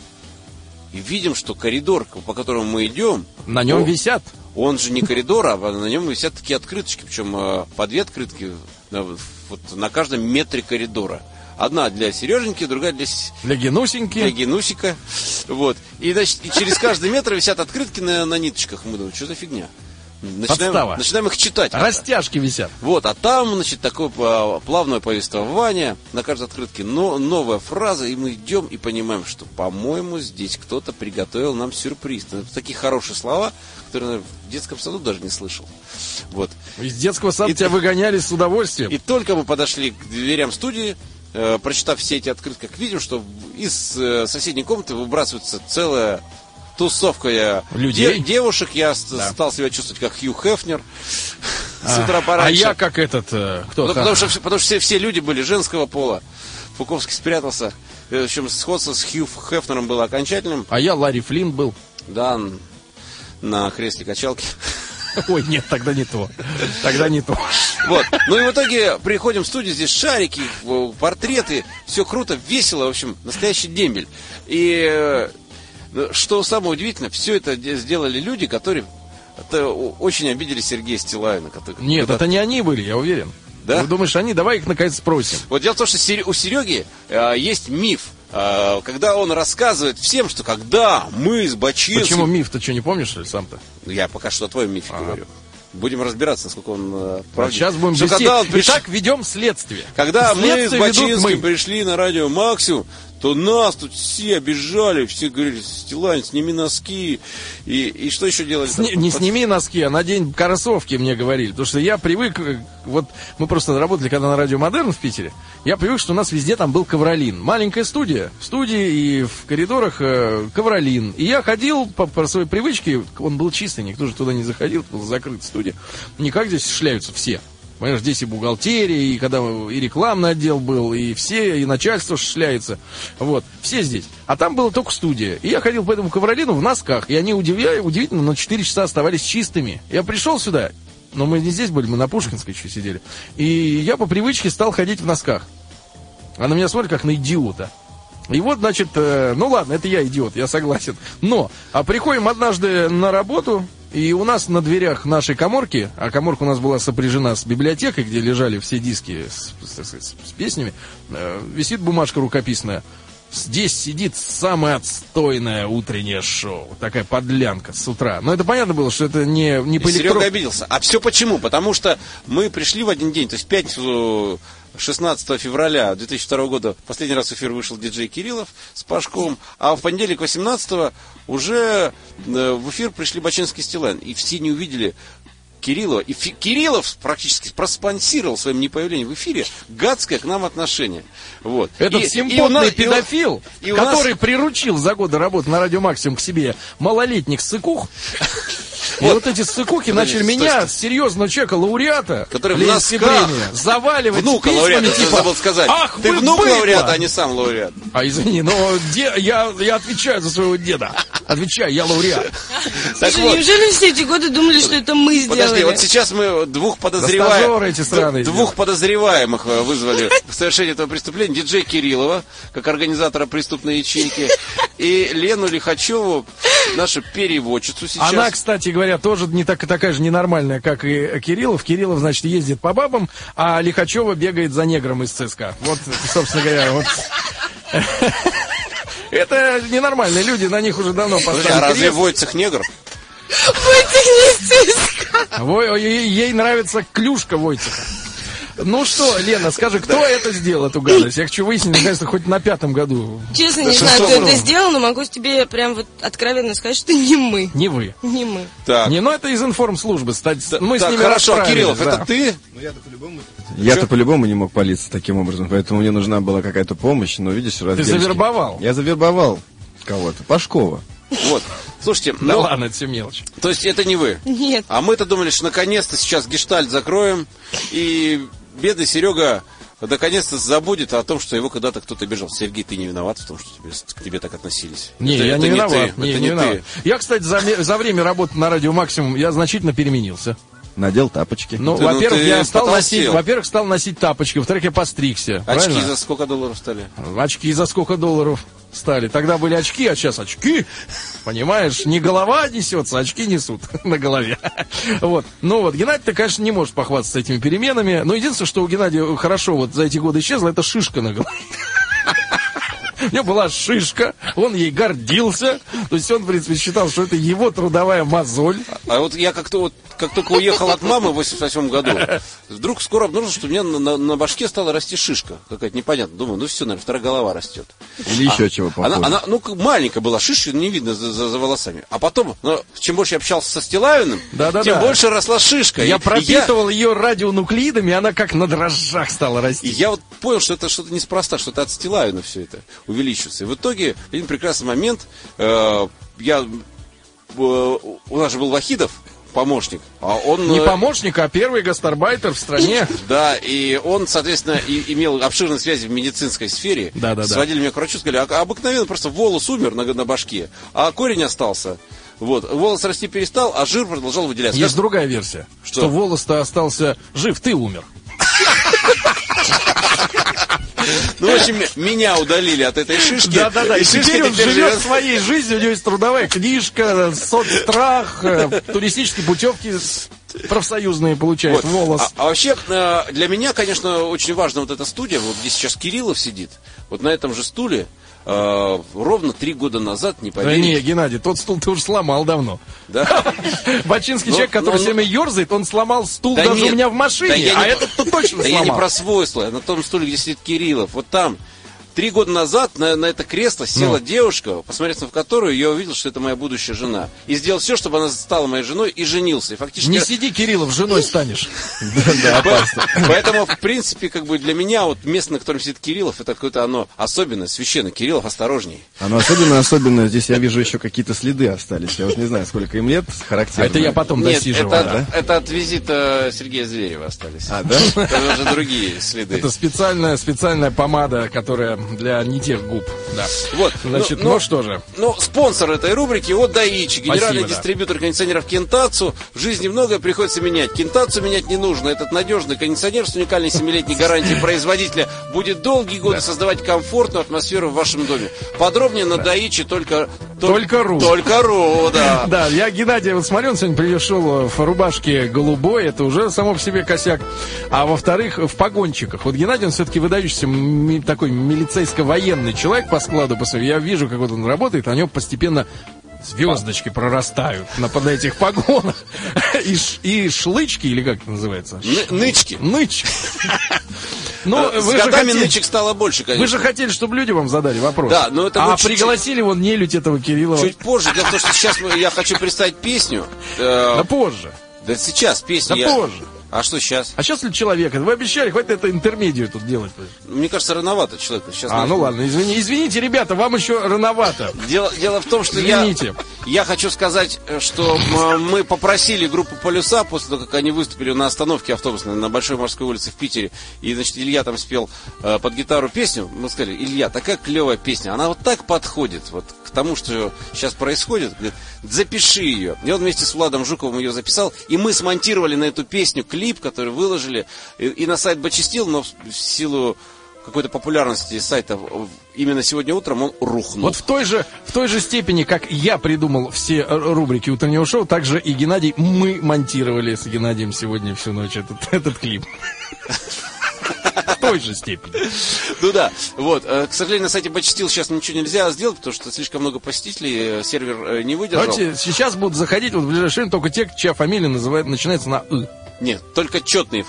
и видим, что коридор, по которому мы идем, на нем висят. Он же не коридор, а на нем висят такие открыточки, причем по 2 открытки вот на каждом метре коридора. Одна для Сереженьки, другая для Генусеньки. Для Генусика. Вот. И, значит, и через каждый метр висят открытки на ниточках. Мы думаем, что за фигня? Начинаем их читать. Растяжки висят. Вот, а там, значит, такое плавное повествование. На каждой открытке новая фраза. И мы идем и понимаем, что, по-моему, здесь кто-то приготовил нам сюрприз. Это такие хорошие слова, которые, наверное, в детском саду даже не слышал. Вот. Из детского сада тебя выгоняли с удовольствием. И только мы подошли к дверям студии, прочитав все эти открытки, как видим, что из соседней комнаты выбрасывается целая тусовка девушек. Я стал себя чувствовать как Хью Хефнер с утра пораньше. А я как этот... кто? Ну, потому что все люди были женского пола. Фуковский спрятался. В общем, сходство с Хью Хефнером было окончательным. А я Ларри Флинн был. Да, на кресле качалки. Ой, нет, тогда не то. Тогда не то. Вот. Ну и в итоге приходим в студию, здесь шарики, портреты, все круто, весело, в общем, настоящий дембель. И что самое удивительное, все это сделали люди, которые очень обидели Сергея Стилавина. Нет, это не они были, я уверен. Да? Вы думаешь, они? Давай их наконец спросим. Вот дело в том, что у Сереги есть миф, когда он рассказывает всем, что когда мы с Бачинским... Почему миф? Ты что, не помнишь, или сам-то? Я пока что о твоем мифе говорю. Будем разбираться, насколько он правдив. Сейчас будем вести. Итак, ведем следствие. Когда мы с Бачинским пришли на радио Максимум, то нас тут все обижали, все говорили: Стилавин, сними носки. И что еще делали? Не сними носки, а надень кроссовки, мне говорили. Потому что я привык, вот мы просто работали когда на радио Модерн в Питере, я привык, что у нас везде там был ковролин. Маленькая студия, в студии и в коридорах ковролин. И я ходил по своей привычке, он был чистый, никто же туда не заходил, была закрытая студия. Никак здесь шляются все. Понимаешь, здесь и бухгалтерия, и когда и рекламный отдел был, и все, и начальство шляется. Вот, все здесь. А там была только студия. И я ходил по этому ковролину в носках. И они удивительно, на 4 часа оставались чистыми. Я пришел сюда, но мы не здесь были, мы на Пушкинской еще сидели. И я по привычке стал ходить в носках. А на меня смотрят как на идиота. И вот, значит, ну ладно, это я идиот, я согласен. Но, приходим однажды на работу, и у нас на дверях нашей каморки, а каморка у нас была сопряжена с библиотекой, где лежали все диски с песнями, висит бумажка рукописная. Здесь сидит самое отстойное утреннее шоу. Такая подлянка с утра. Но это понятно было, что это не по Серега обиделся. А все почему? Потому что мы пришли в один день, то есть в пятницу 16 февраля 2002 года последний раз в эфир вышел диджей Кириллов с Пашком, а в понедельник 18-го уже в эфир пришли Бачинский, Стилавин. И все не увидели Кириллова. И Кириллов практически проспонсировал своим непоявлением в эфире гадское к нам отношение. Вот. Этот симпотный педофил, который приручил за годы работы на радио Максимум к себе малолетних ссыкух. И вот эти ссыкухи начали меня, серьезного человека, лауреата, который в носках заваливать внука письмами, лауреата, типа, забыл сказать. Ах, ты внук лауреата, а не сам лауреат. А извини, но я отвечаю за своего деда. Отвечаю, я лауреат. Слушай, неужели все эти годы думали, что это мы сделали? Подожди, вот сейчас мы двух подозреваемых вызвали в совершении этого преступления. Диджей Кириллова, как организатора преступной ячейки, и Лену Лихачеву, нашу переводчицу сейчас. Она, кстати говоря, тоже не такая же ненормальная, как и Кириллов. Кириллов, значит, ездит по бабам, а Лихачева бегает за негром из ЦСКА. Вот, собственно говоря, вот... Это ненормальные люди, на них уже давно поставили крест. А разве Войцех негр? Войцех не ЦСКА. Ей нравится клюшка Войцеха. Ну что, Лена, скажи, кто это сделал, эту гадость? Я хочу выяснить, наконец-то, хоть на 5-м году. Честно, не знаю, кто это сделал, но могу тебе прям вот откровенно сказать, что не мы. Не вы. Не мы. Так. Ну это из информслужбы. Мы с ними хорошо, Кириллов, да. это ты? Ну я-то по-любому не мог палиться таким образом, поэтому мне нужна была какая-то помощь, но видишь, Ты завербовал? Я завербовал кого-то, Пашкова. Вот, слушайте, да ладно, это все мелочь. То есть это не вы? Нет. А мы-то думали, что наконец-то сейчас гештальт закроем, и бедный Серега наконец-то забудет о том, что его когда-то кто-то обижал. Сергей, ты не виноват в том, что к тебе так относились. Не, я не виноват. Не виноват. Я, кстати, за время работы на радио Максимум я значительно переменился. Надел тапочки. Ну, во-первых, я стал носить тапочки, во-вторых, я постригся. Очки правильно? за сколько долларов стали? Очки за сколько долларов стали? Тогда были очки, а сейчас очки. Понимаешь, не голова несется, очки несут на голове. Вот. Ну вот, Геннадий-то, конечно, не может похвастаться этими переменами. Но единственное, что у Геннадия хорошо вот за эти годы исчезло, это шишка на голове. У него была шишка, он ей гордился. То есть он, в принципе, считал, что это его трудовая мозоль. А вот я как только уехал от мамы в 88 году, вдруг скоро обнаружил, что у меня на башке стала расти шишка. Какая-то непонятная. Думаю, ну все, наверное, вторая голова растет. Или еще чего похоже. Она маленькая была шишка, не видно за волосами. А потом, чем больше я общался со Стилавиным, тем больше росла шишка. Я пропитывал ее радионуклидами, она как на дрожжах стала расти. И я вот понял, что это что-то неспроста, что это от Стилавина все это увеличивается. И в итоге, в один прекрасный момент, у нас же был Вахидов, помощник. А он, не помощник, а первый гастарбайтер в стране. Да, и он, соответственно, имел обширные связи в медицинской сфере. Да. Сводили меня к врачу, сказали, обыкновенно просто волос умер на башке, а корень остался. Вот, волос расти перестал, а жир продолжал выделяться. Есть другая версия, что волос-то остался жив, ты умер. Ну, в общем, меня удалили от этой шишки. Да. И теперь он живет своей жизнью, у него есть трудовая книжка, соцстрах, туристические путевки. профсоюзные получают волос. А вообще, для меня, конечно, очень важна вот эта студия, вот где сейчас Кириллов сидит, вот на этом же стуле, ровно 3 года назад, не поверите. Да не, Геннадий, тот стул ты уже сломал давно. Да? Бачинский человек, который все время ерзает, он сломал стул даже у меня в машине, а этот-то точно сломал. Да я не про свой стул, а на том стуле, где сидит Кириллов. Вот там 3 года назад на это кресло села девушка, посмотрев на которую, я увидел, что это моя будущая жена. И сделал все, чтобы она стала моей женой, и женился. И фактически... Не сиди, Кириллов, женой станешь. Да, опасно. Поэтому, в принципе, как бы для меня вот место, на котором сидит Кириллов, это какое-то оно особенное, священное. Кириллов, осторожней. Оно особенно. Здесь я вижу еще какие-то следы остались. Я вот не знаю, сколько им лет, характерно. Это я потом досиживал. Нет, это от визита Сергея Зверева остались. А, да? Это уже другие следы. Это специальная помада, которая для не тех губ. Да. Вот. Значит, ну что же. Ну, спонсор этой рубрики от Даичи, генеральный дистрибьютор кондиционеров Кентацу. В жизни многое приходится менять. Кентацу менять не нужно. Этот надежный кондиционер с уникальной 7-летней гарантией производителя будет долгие годы создавать комфортную атмосферу в вашем доме. Подробнее на Даичи только ру. Только ру, да. Да, я Геннадий вот смотрю, он сегодня пришел в рубашке голубой, это уже само по себе косяк. А во-вторых, в погончиках. Вот Геннадий, он все-таки выдающийся такой милицейско-военный человек по складу, по своему. Я вижу, как вот он работает, а у него постепенно звездочки прорастают на этих погонах. И шлычки, или как это называется? Нычки. Ну, с годами нычек стало больше, конечно. Вы же хотели, чтобы люди вам задали вопрос. Да, но это пригласили вон нелюдь этого Кириллова. Чуть позже. Дело в том, что сейчас я хочу представить песню. Да позже. Да сейчас песню. Да позже. А что сейчас? А сейчас ли человек? Вы обещали, хватит это интермедию тут делать. Мне кажется, рановато человеку. Сейчас ну ладно, извините, ребята, вам еще рановато. Дело в том, что я хочу сказать, что мы попросили группу «Полюса», после того, как они выступили на остановке автобусной на Большой Морской улице в Питере, и, значит, Илья там спел под гитару песню, мы сказали: Илья, такая клевая песня, она вот так подходит вот к тому, что сейчас происходит, говорит, запиши ее. И он вместе с Владом Жуковым ее записал, и мы смонтировали на эту песню клип, который выложили и на сайт Бачистил, но в силу какой-то популярности сайта именно сегодня утром он рухнул. Вот в той же степени, как я придумал все рубрики утреннего шоу, также и Геннадий, мы монтировали с Геннадием сегодня всю ночь этот клип. В той же степени. Ну да, вот. К сожалению, на сайте Бачистил сейчас ничего нельзя сделать, потому что слишком много посетителей, сервер не выдержал. Давайте сейчас будут заходить вот в ближайшее время только те, чья фамилия начинается на «ы». Нет, только четные.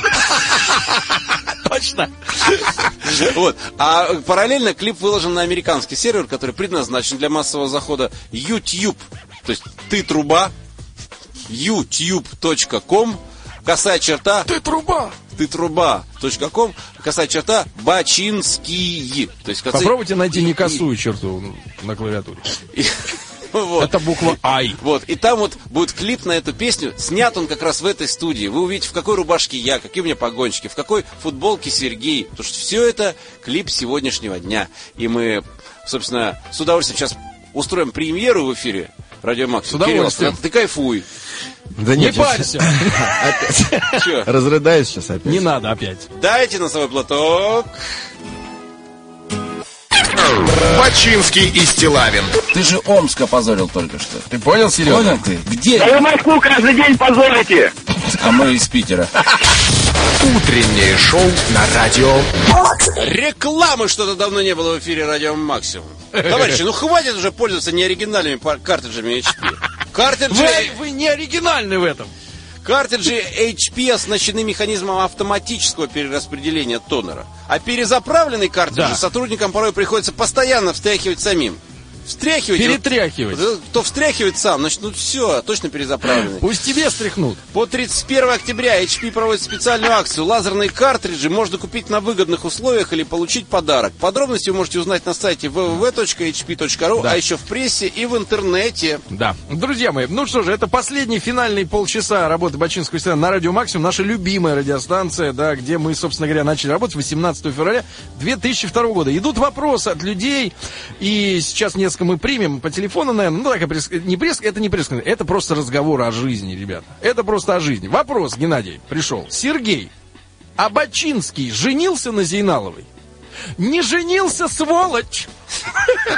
Точно. Вот. А параллельно клип выложен на американский сервер, который предназначен для массового захода YouTube. То есть ты труба, youtube.com, косая черта. Ты труба.com, косая черта Бачинский. То есть попробуйте найти не косую черту на клавиатуре. Вот. Это буква «Ай». Вот. И там вот будет клип на эту песню. Снят он как раз в этой студии. Вы увидите, в какой рубашке я, какие у меня погонщики, в какой футболке Сергей. Потому что все это клип сегодняшнего дня. И мы, собственно, с удовольствием сейчас устроим премьеру в эфире Радио Максимум. С удовольствием. Ты кайфуй. Да не парься. Опять. Разрыдаюсь сейчас опять. Не надо опять. Дайте носовой платок. Бачинский и Стилавин. Ты же Омск опозорил только что. Ты понял, Серега? Понял ты? Где? Да вы Москву каждый день позорите. А мы из Питера. Утреннее шоу на Радио Рекламы что-то давно не было в эфире Радио Максимум. Товарищи, ну хватит уже пользоваться неоригинальными картриджами HP. Вы не оригинальны в этом. Картриджи HP оснащены механизмом автоматического перераспределения тонера. А перезаправленный картридж сотрудникам порой приходится постоянно встряхивать самим. Перетряхивать. Кто встряхивает сам, значит, ну все, точно перезаправленный. Пусть тебе стряхнут. По 31 октября HP проводит специальную акцию. Лазерные картриджи можно купить на выгодных условиях или получить подарок. Подробности вы можете узнать на сайте www.hp.ru, а еще в прессе и в интернете. Да. Друзья мои, ну что же, это последний финальный полчаса работы Бачинского стиля на Радио Максимум. Наша любимая радиостанция, да, где мы, собственно говоря, начали работать 18 февраля 2002 года. Идут вопросы от людей, и сейчас несколько мы примем по телефону, наверное, ну, такая это не пресс, это просто разговор о жизни, ребята. Это просто о жизни. Вопрос, Геннадий, пришел. Сергей, а Бачинский женился на Зейналовой? Не женился, сволочь!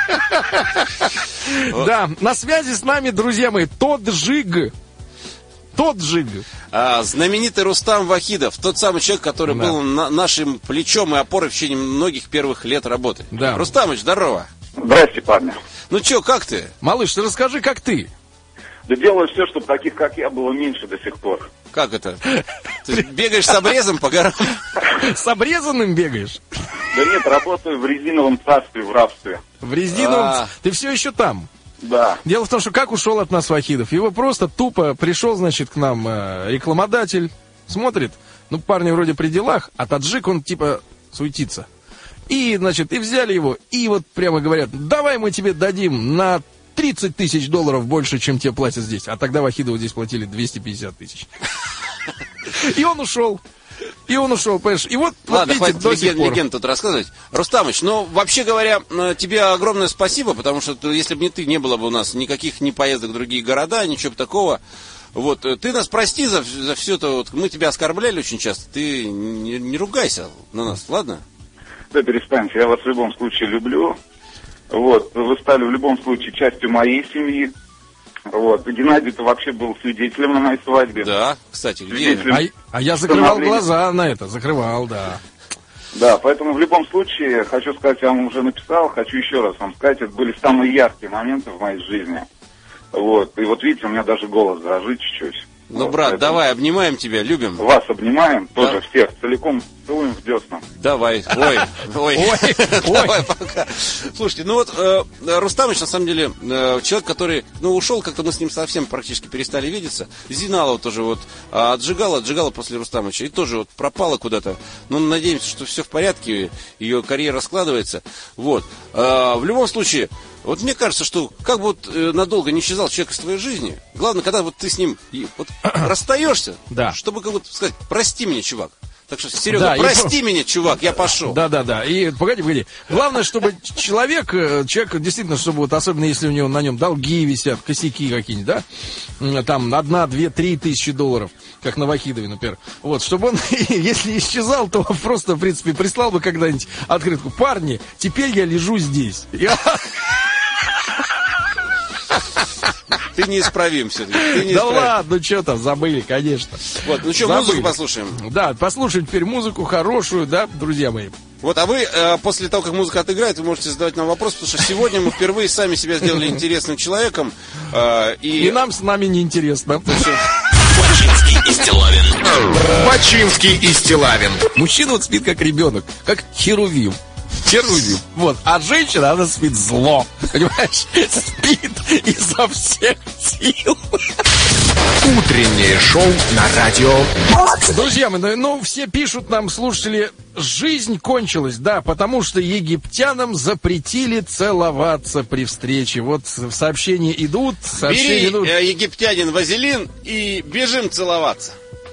Да, на связи с нами, друзья мои, Тодд Жиг. Тот джиг. Знаменитый Рустам Вахидов, тот самый человек, который был нашим плечом и опорой в течение многих первых лет работы. Да. Рустамыч, здорово. Здрасте, парни. Ну чё, как ты? Малыш, ты расскажи, как ты? Да делаю все, чтобы таких, как я, было меньше до сих пор. Как это? Ты бегаешь с обрезом по горам? С обрезанным бегаешь? Да нет, работаю в резиновом царстве, в рабстве. В резиновом? Ты все еще там? Да. Дело в том, что как ушел от нас Вахидов? Его просто тупо пришел, значит, к нам рекламодатель, смотрит, ну, парни вроде при делах, а таджик, он типа суетится. И, значит, и взяли его, и вот прямо говорят, давай мы тебе дадим на $30 тысяч больше, чем тебе платят здесь. А тогда Вахидову здесь платили 250 тысяч. И он ушел. Понимаешь? И вот, ладно, видите, хватит легенд тут рассказывать. Рустамыч, ну, вообще говоря, тебе огромное спасибо, потому что если бы не ты, не было бы у нас никаких ни поездок в другие города, ничего такого. Вот, ты нас прости за все это, вот, мы тебя оскорбляли очень часто, ты не ругайся на нас, ладно? Да перестаньте, я вас в любом случае люблю. Вот, вы стали в любом случае частью моей семьи. Вот, Геннадий-то вообще был свидетелем на моей свадьбе. Да, кстати, где? А я закрывал глаза на это, да. Да, поэтому в любом случае, хочу сказать, я вам уже написал, хочу еще раз вам сказать, это были самые яркие моменты в моей жизни. Вот, и вот видите, у меня даже голос дрожит чуть-чуть. Ну, вот, брат, поэтому... давай, обнимаем тебя, любим. Вас обнимаем, тоже всех, целиком целуем в десна. Давай, ой, давай, пока. Слушайте, ну вот, Рустамыч, на самом деле, человек, который, ну, ушел, как-то мы с ним совсем практически перестали видеться. Зиналова тоже вот отжигала после Рустамыча, и тоже вот пропала куда-то. Ну, надеемся, что все в порядке, ее карьера складывается. Вот, в любом случае... Вот мне кажется, что как бы вот надолго не исчезал человек из твоей жизни, главное, когда вот ты с ним вот расстаешься, чтобы как бы сказать, прости меня, чувак. Так что, Серега, прости меня, чувак, я пошел. Да. И погоди. Главное, чтобы человек действительно, чтобы вот, особенно если у него на нем долги висят, косяки какие-нибудь, да, там 1, 2, 3 тысячи $, как на Вахидове, например. Вот, чтобы он, если исчезал, то просто, в принципе, прислал бы когда-нибудь открытку. Парни, теперь я лежу здесь. Ты неисправим все-таки. Да ладно, что там, забыли, конечно. Вот, ну что, музыку послушаем? Да, послушаем теперь музыку хорошую, да, друзья мои. Вот, а вы, после того, как музыка отыграет, вы можете задавать нам вопрос, потому что сегодня мы впервые сами себя сделали интересным человеком. И нам с нами неинтересно. Бачинский и Стилавин. Бачинский и Стилавин. Мужчина вот спит как ребенок, как херувим. Вот. А женщина, она спит зло. Понимаешь? Спит изо всех сил. Утреннее шоу на радио. Друзья мои, ну, все пишут нам, слушатели, жизнь кончилась, да, потому что египтянам запретили целоваться при встрече. Вот сообщения идут. Бери, египтянин, вазелин и бежим целоваться.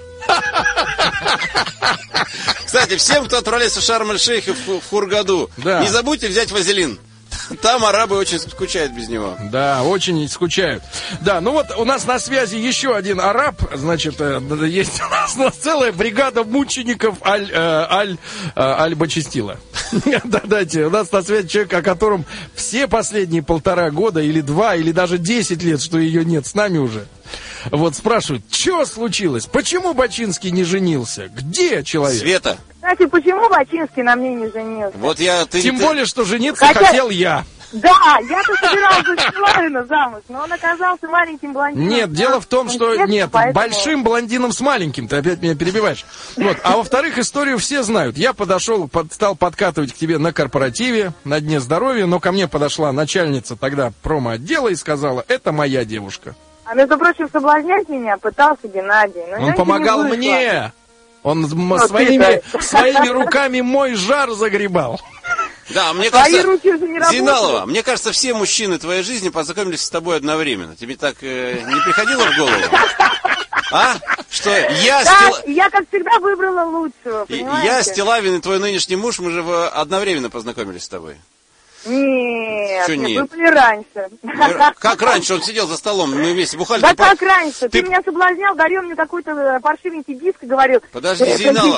Кстати, всем, кто отправляется в Шарм-эль-Шейх и в Хургаду, не забудьте взять вазелин. Там арабы очень скучают без него. Да, очень скучают. Да, ну вот у нас на связи еще один араб. Значит, есть у нас целая бригада мучеников Аль-Бачистила. Дайте, у нас на связи человек, о котором все последние 1,5 года или 2, или даже 10 лет, что ее нет с нами уже. Вот спрашивают, что случилось? Почему Бачинский не женился? Где человек? Света. Кстати, почему Бачинский на мне не женился? Вот Тем более, что жениться хотел я. Да, я-то собиралась за Стилавина замуж, но он оказался маленьким блондином. Нет, дело в том, что большим блондином с маленьким, ты опять меня перебиваешь. Вот. А во-вторых, историю все знают. Я подошел, стал подкатывать к тебе на корпоративе, на Дне здоровья, но ко мне подошла начальница тогда промо-отдела и сказала, это моя девушка. А между прочим, соблазнять меня пытался Геннадий. Он помогал мне. Он своими руками мой жар загребал. Да, мне кажется, Зиналова, мне кажется, все мужчины твоей жизни познакомились с тобой одновременно. Тебе так не приходило в голову? А? Что я, как всегда, выбрала лучшего, понимаете? Я, Стилавин и твой нынешний муж, мы же одновременно познакомились с тобой. Нет, нет? Вы были раньше. Как раньше? Он сидел за столом, мы вместе бухали. Да как раньше? Ты меня соблазнял, дарил мне какой-то паршивенький диск и говорил... Подожди, Зинала,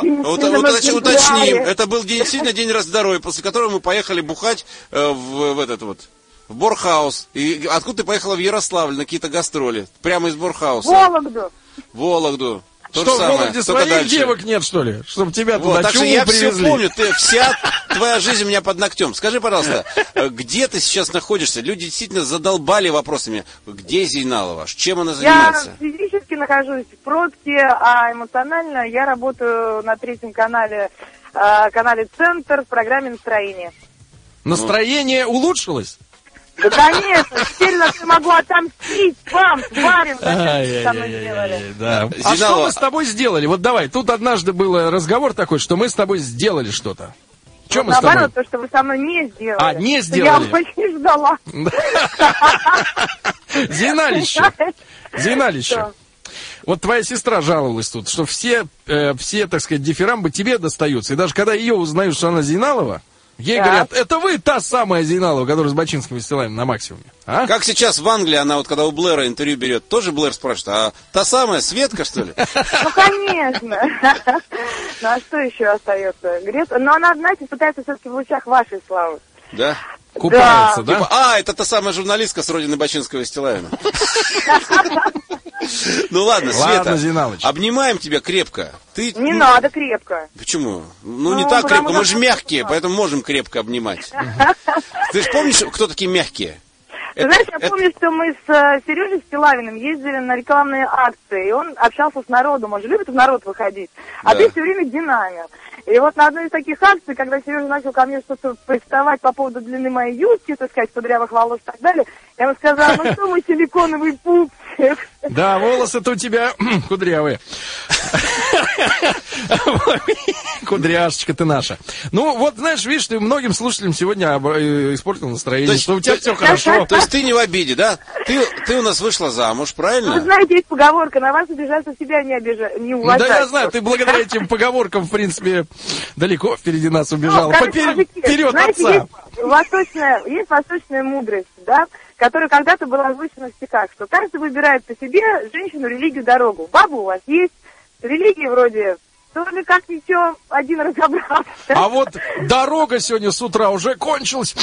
уточним. Это был действительно день здоровья, после которого мы поехали бухать в в Борхаус. И откуда ты поехала в Ярославль на какие-то гастроли? Прямо из Борхауса. Вологду. Что, в Вологде своих девок нет, что ли? Чтобы тебя туда так чуму что я привезли. все помню, вся твоя жизнь у меня под ногтем. Скажи, пожалуйста, где ты сейчас находишься? Люди действительно задолбали вопросами. Где Зейналова? Чем она занимается? Я физически нахожусь в пробке, а эмоционально я работаю на 3-м канале «Центр» в программе «Настроение». Настроение улучшилось? Да, конечно, теперь я могу отомстить вам, тварям, за то, что со мной сделали. Да. А что мы с тобой сделали? Вот давай, тут однажды был разговор такой, что мы с тобой сделали что-то. Что мы с тобой? Наоборот, то, что вы со мной не сделали. А, не сделали. Я очень ждала. Зейналище. Вот твоя сестра жаловалась тут, что все, так сказать, дифирамбы тебе достаются. И даже когда ее узнают, что она Зейналова, ей говорят, это вы та самая Зейналова, которая с Бачинским фестивалем на максимуме. А? Как сейчас в Англии, она вот когда у Блэра интервью берет, тоже Блэр спрашивает, а та самая Светка, что ли? Ну, конечно. Ну, а что еще остается? Но она, знаете, пытается все-таки в лучах вашей славы. Да? Купается, да? Типа, это та самая журналистка с родины Бачинского и Стилавина. Ну ладно, Света, обнимаем тебя крепко. Не надо крепко. Почему? Ну не так крепко, мы же мягкие, поэтому можем крепко обнимать. Ты же помнишь, кто такие мягкие? Знаешь, я помню, что мы с Сережей Стилавиным ездили на рекламные акции, и он общался с народом, он же любит в народ выходить, а ты все время динамил. И вот на одной из таких акций, когда Сережа начал ко мне что-то приставать по поводу длины моей юбки, так сказать, кудрявых волос и так далее, я ему сказала, ну что мы силиконовый пупсик. Да, волосы-то у тебя кудрявые. Кудряшечка ты наша. Ну, вот, знаешь, видишь, ты многим слушателям сегодня испортил настроение, что у тебя все хорошо. То есть ты не в обиде, да? Ты у нас вышла замуж, правильно? Вы знаете, есть поговорка, на вас обижаться, себя не уважать. Да, я знаю, ты благодаря этим поговоркам, в принципе, далеко впереди нас убежала. Вперед отца! Есть восточная мудрость, да, которая когда-то была озвучена в стихах, что каждый выбирает по себе женщину, религию, дорогу. Баба у вас есть, религии вроде... Только как ничего, один разобрался. А вот дорога сегодня с утра уже кончилась.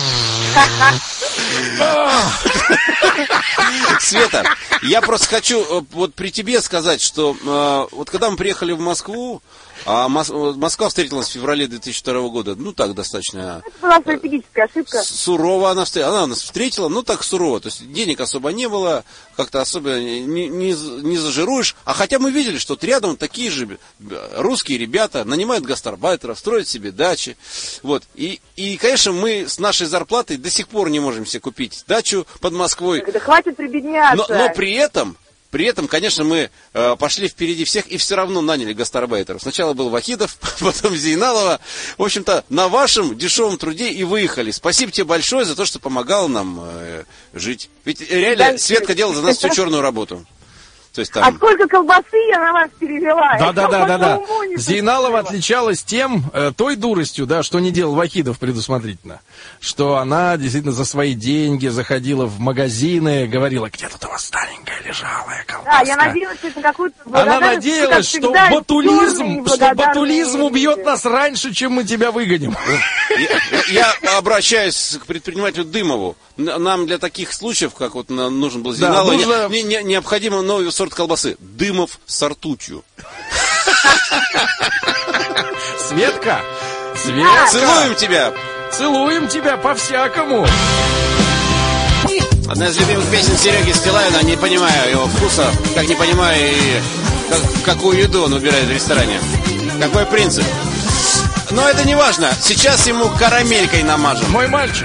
Света, я просто хочу вот при тебе сказать, что вот когда мы приехали в Москву, а Москва встретилась в феврале 2002 года, ну так достаточно... Это была стратегическая ошибка. Сурово она нас встретила, ну так сурово. То есть денег особо не было, как-то особо не зажируешь. А хотя мы видели, что вот рядом такие же русские ребята нанимают гастарбайтеров, строят себе дачи. Вот. И, конечно, мы с нашей зарплатой до сих пор не можем себе купить дачу под Москвой. Да хватит прибедняться. Но при этом, конечно, мы пошли впереди всех и все равно наняли гастарбайтеров. Сначала был Вахидов, потом Зейналова. В общем-то, на вашем дешевом труде и выехали. Спасибо тебе большое за то, что помогал нам жить. Ведь реально Светка делала за нас всю черную работу. То есть, там... А сколько колбасы я на вас перевела? Да. Зейналова отличалась той дуростью, да, что не делал Вахидов предусмотрительно. Что она действительно за свои деньги заходила в магазины, говорила, где тут у вас старенькая лежалая колбаска. Да, я надеялась, что это какую-то благодарность. Она надеялась, что ботулизм убьет нас раньше, чем мы тебя выгоним. Я обращаюсь к предпринимателю Дымову. Нам для таких случаев, как вот нужен был Зейналова, необходимо новый сорт колбасы. Дымов с ртутью. Светка! Целуем тебя! Целуем тебя по-всякому! Одна из любимых песен Сереги Стилавина. Не понимаю его вкуса, как не понимаю и какую еду он выбирает в ресторане. Какой принцип? Но это не важно. Сейчас ему карамелькой намажем. Мой мальчик.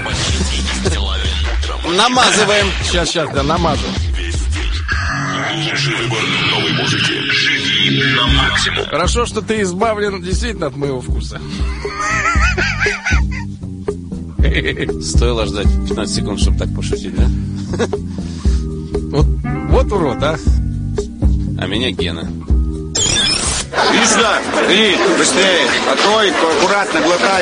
Намазываем. Сейчас, да, намажем. Новой музыки. Живи на максимум. Хорошо, что ты избавлен действительно от моего вкуса. Стоило ждать 15 секунд, чтобы так пошутить, да? Вот урод, а? А меня Гена. Лично, быстрее, открой, аккуратно, глотай.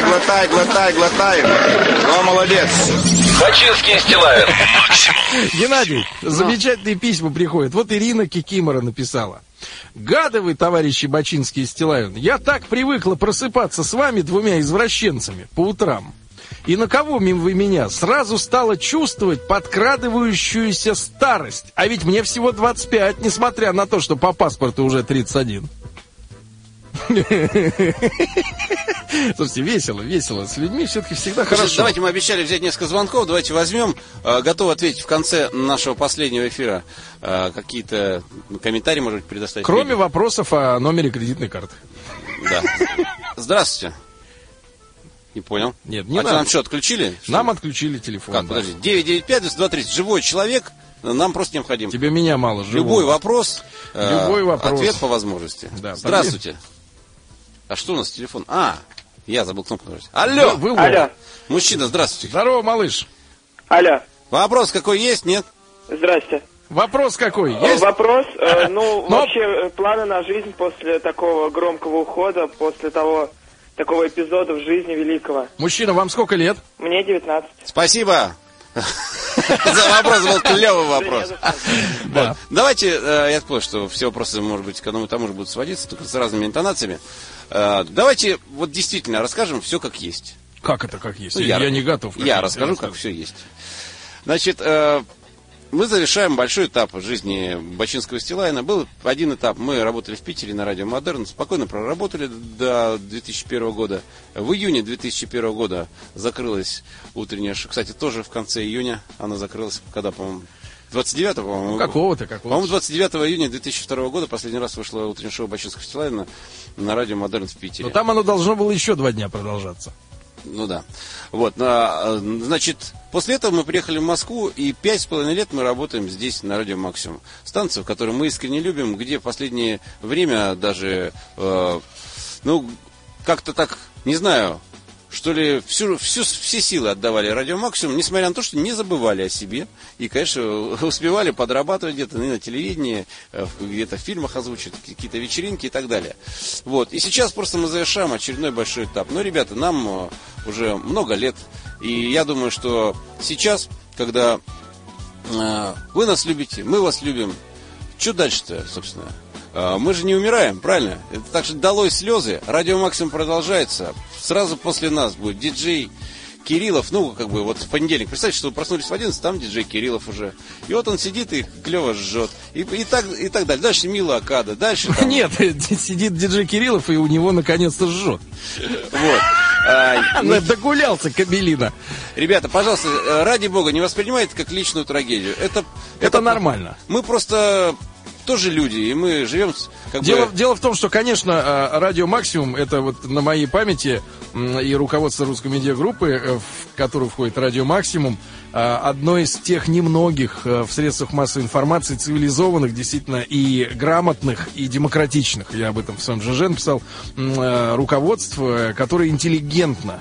Ну, молодец. Бачинский и Стилавин. Геннадий, замечательные письма приходят. Вот Ирина Кикимора написала. Гады вы, товарищи Бачинский и Стилавин. Я так привыкла просыпаться с вами двумя извращенцами по утрам. И на кого вы меня? Сразу стала чувствовать подкрадывающуюся старость. А ведь мне всего 25, несмотря на то, что по паспорту уже 31. Слушайте, весело. С людьми все-таки всегда хорошо. Давайте, мы обещали взять несколько звонков. Давайте возьмем. Готов ответить в конце нашего последнего эфира. Какие-то комментарии, может быть, предоставить. Кроме вопросов о номере кредитной карты. Да. Здравствуйте. Не понял. Нет, не надо. Нам что, отключили? Нам отключили телефон. Как, подожди. 995-2230. Живой человек. Нам просто необходим. Тебе меня мало. Живого. Любой вопрос. Вопрос. Ответ по возможности. Да, здравствуйте. А что у нас телефон? Я забыл кнопку нажать. Алло! Алло. Мужчина, здравствуйте. Здорово, малыш. Алло. Вопрос какой есть, нет? Здрасте. Вопрос какой? Есть? Вопрос. Вообще, планы на жизнь после такого громкого ухода, после такого эпизода в жизни великого. Мужчина, вам сколько лет? Мне 19. Спасибо. За вопрос, был клевый вопрос. Давайте, я понял, что все вопросы, может быть, к одному и тому же будут сводиться, только с разными интонациями. Давайте вот действительно расскажем все как есть. Как это как есть? Я не готов. Я расскажу, как все есть. Значит, мы завершаем большой этап в жизни Бачинского и Стилавина. Был один этап. Мы работали в Питере на радио Модерн. Спокойно проработали до 2001 года. В июне 2001 года закрылась утренняя шоу. Кстати, тоже в конце июня она закрылась. Когда, по-моему, 29-го, по-моему. Какого-то. По-моему, 29 июня 2002 года последний раз вышло утреннее шоу Бачинского и Стилавина на радио Модерн в Питере. Но там оно должно было еще 2 дня продолжаться. Ну да. Вот, значит, после этого мы приехали в Москву, и 5,5 лет мы работаем здесь, на радио Максимум. Станцию, которую мы искренне любим, где в последнее время даже, как-то так, не знаю, что ли, все силы отдавали радио Максимум, несмотря на то, что не забывали о себе. И, конечно, успевали подрабатывать где-то на телевидении, где-то в фильмах озвучивать, какие-то вечеринки и так далее. Вот. И сейчас просто мы завершаем очередной большой этап. Но, ребята, нам уже много лет. И я думаю, что сейчас, когда вы нас любите, мы вас любим, что дальше-то, собственно? Мы же не умираем, правильно? Так что долой слезы. Радио Максимум продолжается. Сразу после нас будет диджей Кириллов. Вот в понедельник. Представьте, что вы проснулись в 11, там диджей Кириллов уже. И вот он сидит и клево жжет. И так далее. Дальше Мила Акада. Дальше там... Нет, сидит диджей Кириллов, и у него наконец-то жжет. Вот. Догулялся Кабелина. Ребята, пожалуйста, ради бога, не воспринимайте это как личную трагедию. Это нормально. Мы просто... тоже люди, и мы живем... Дело в том, что, конечно, радио Максимум, это вот на моей памяти и руководство русской медиагруппы, в которую входит радио Максимум, одно из тех немногих в средствах массовой информации цивилизованных, действительно, и грамотных, и демократичных, я об этом в своем ЖЖ написал, руководств, которые интеллигентно,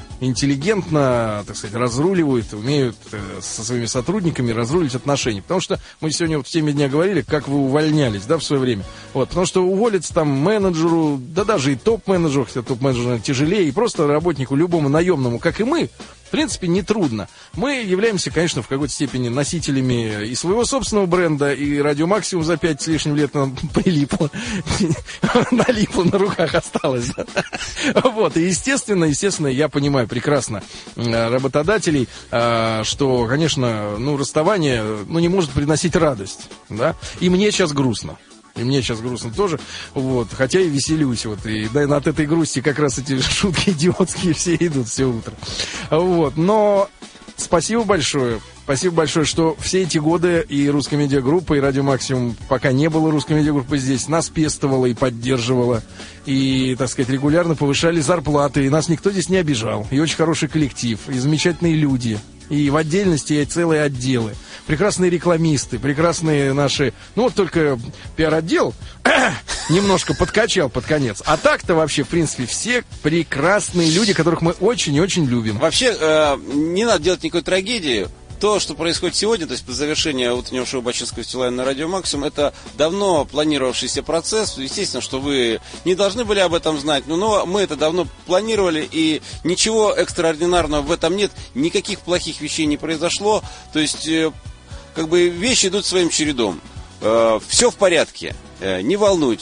так сказать, разруливают, умеют со своими сотрудниками разруливать отношения. Потому что мы сегодня вот в теме дня говорили, как вы увольнялись, да, в свое время. Вот, потому что уволиться там менеджеру, да даже и топ-менеджеру, хотя топ-менеджеру тяжелее, и просто работнику любому наемному, как и мы, в принципе, нетрудно. Мы являемся, конечно, в какой-то степени носителями и своего собственного бренда, и радио Максимум за 5 с лишним лет нам прилипло, налипло, на руках осталось. Вот, и естественно, я понимаю прекрасно работодателей, что, конечно, расставание, не может приносить радость, да, и мне сейчас грустно. Тоже, вот, хотя и веселюсь, вот, и от этой грусти как раз эти шутки идиотские все идут все утро, вот, но спасибо большое, что все эти годы и русская медиагруппа, и радио Максимум, пока не было русской медиагруппы здесь, нас пестовала и поддерживала, и, так сказать, регулярно повышали зарплаты, и нас никто здесь не обижал, и очень хороший коллектив, и замечательные люди, и в отдельности и целые отделы. Прекрасные рекламисты, прекрасные наши... только пиар-отдел немножко подкачал под конец. А так-то вообще, в принципе, все прекрасные люди, которых мы очень и очень любим. Вообще, не надо делать никакой трагедии. То, что происходит сегодня, то есть по завершению утреннего шоу Бачинского и Стилавина на радио Максимум, это давно планировавшийся процесс. Естественно, что вы не должны были об этом знать, но мы это давно планировали, и ничего экстраординарного в этом нет, никаких плохих вещей не произошло. То есть, вещи идут своим чередом. Все в порядке, не волнуйтесь.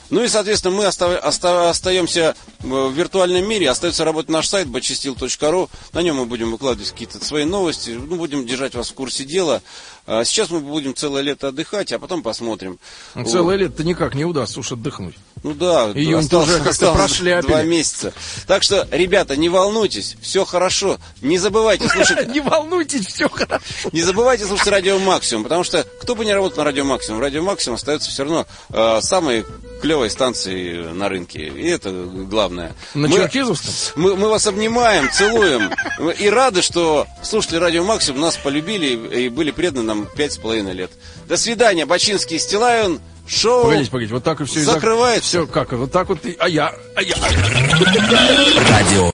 Ну и, соответственно, мы остаемся в виртуальном мире. Остается работать наш сайт bachestil.ru. На нем мы будем выкладывать какие-то свои новости. Ну, будем держать вас в курсе дела. Сейчас мы будем целое лето отдыхать, а потом посмотрим. Целое лето-то никак не удастся уж отдохнуть. Ну да, июнь-то уже как-то прошляпили. 2 месяца. Так что, ребята, не волнуйтесь, все хорошо. Не забывайте слушать... Не волнуйтесь, все хорошо. Не забывайте слушать Радио Максимум, потому что кто бы ни работал на Радио Максимум, Радио Максимум остается все равно самой клевой станцией на рынке. И это главное. На Черкизовском? Мы вас обнимаем, целуем. И рады, что слушатели Радио Максимум нас полюбили и были преданы нам 5,5 лет. До свидания, Бачинский и Стилавин. Шоу. Погодите, вот так и все закрывается. Все как, вот так вот. Радио.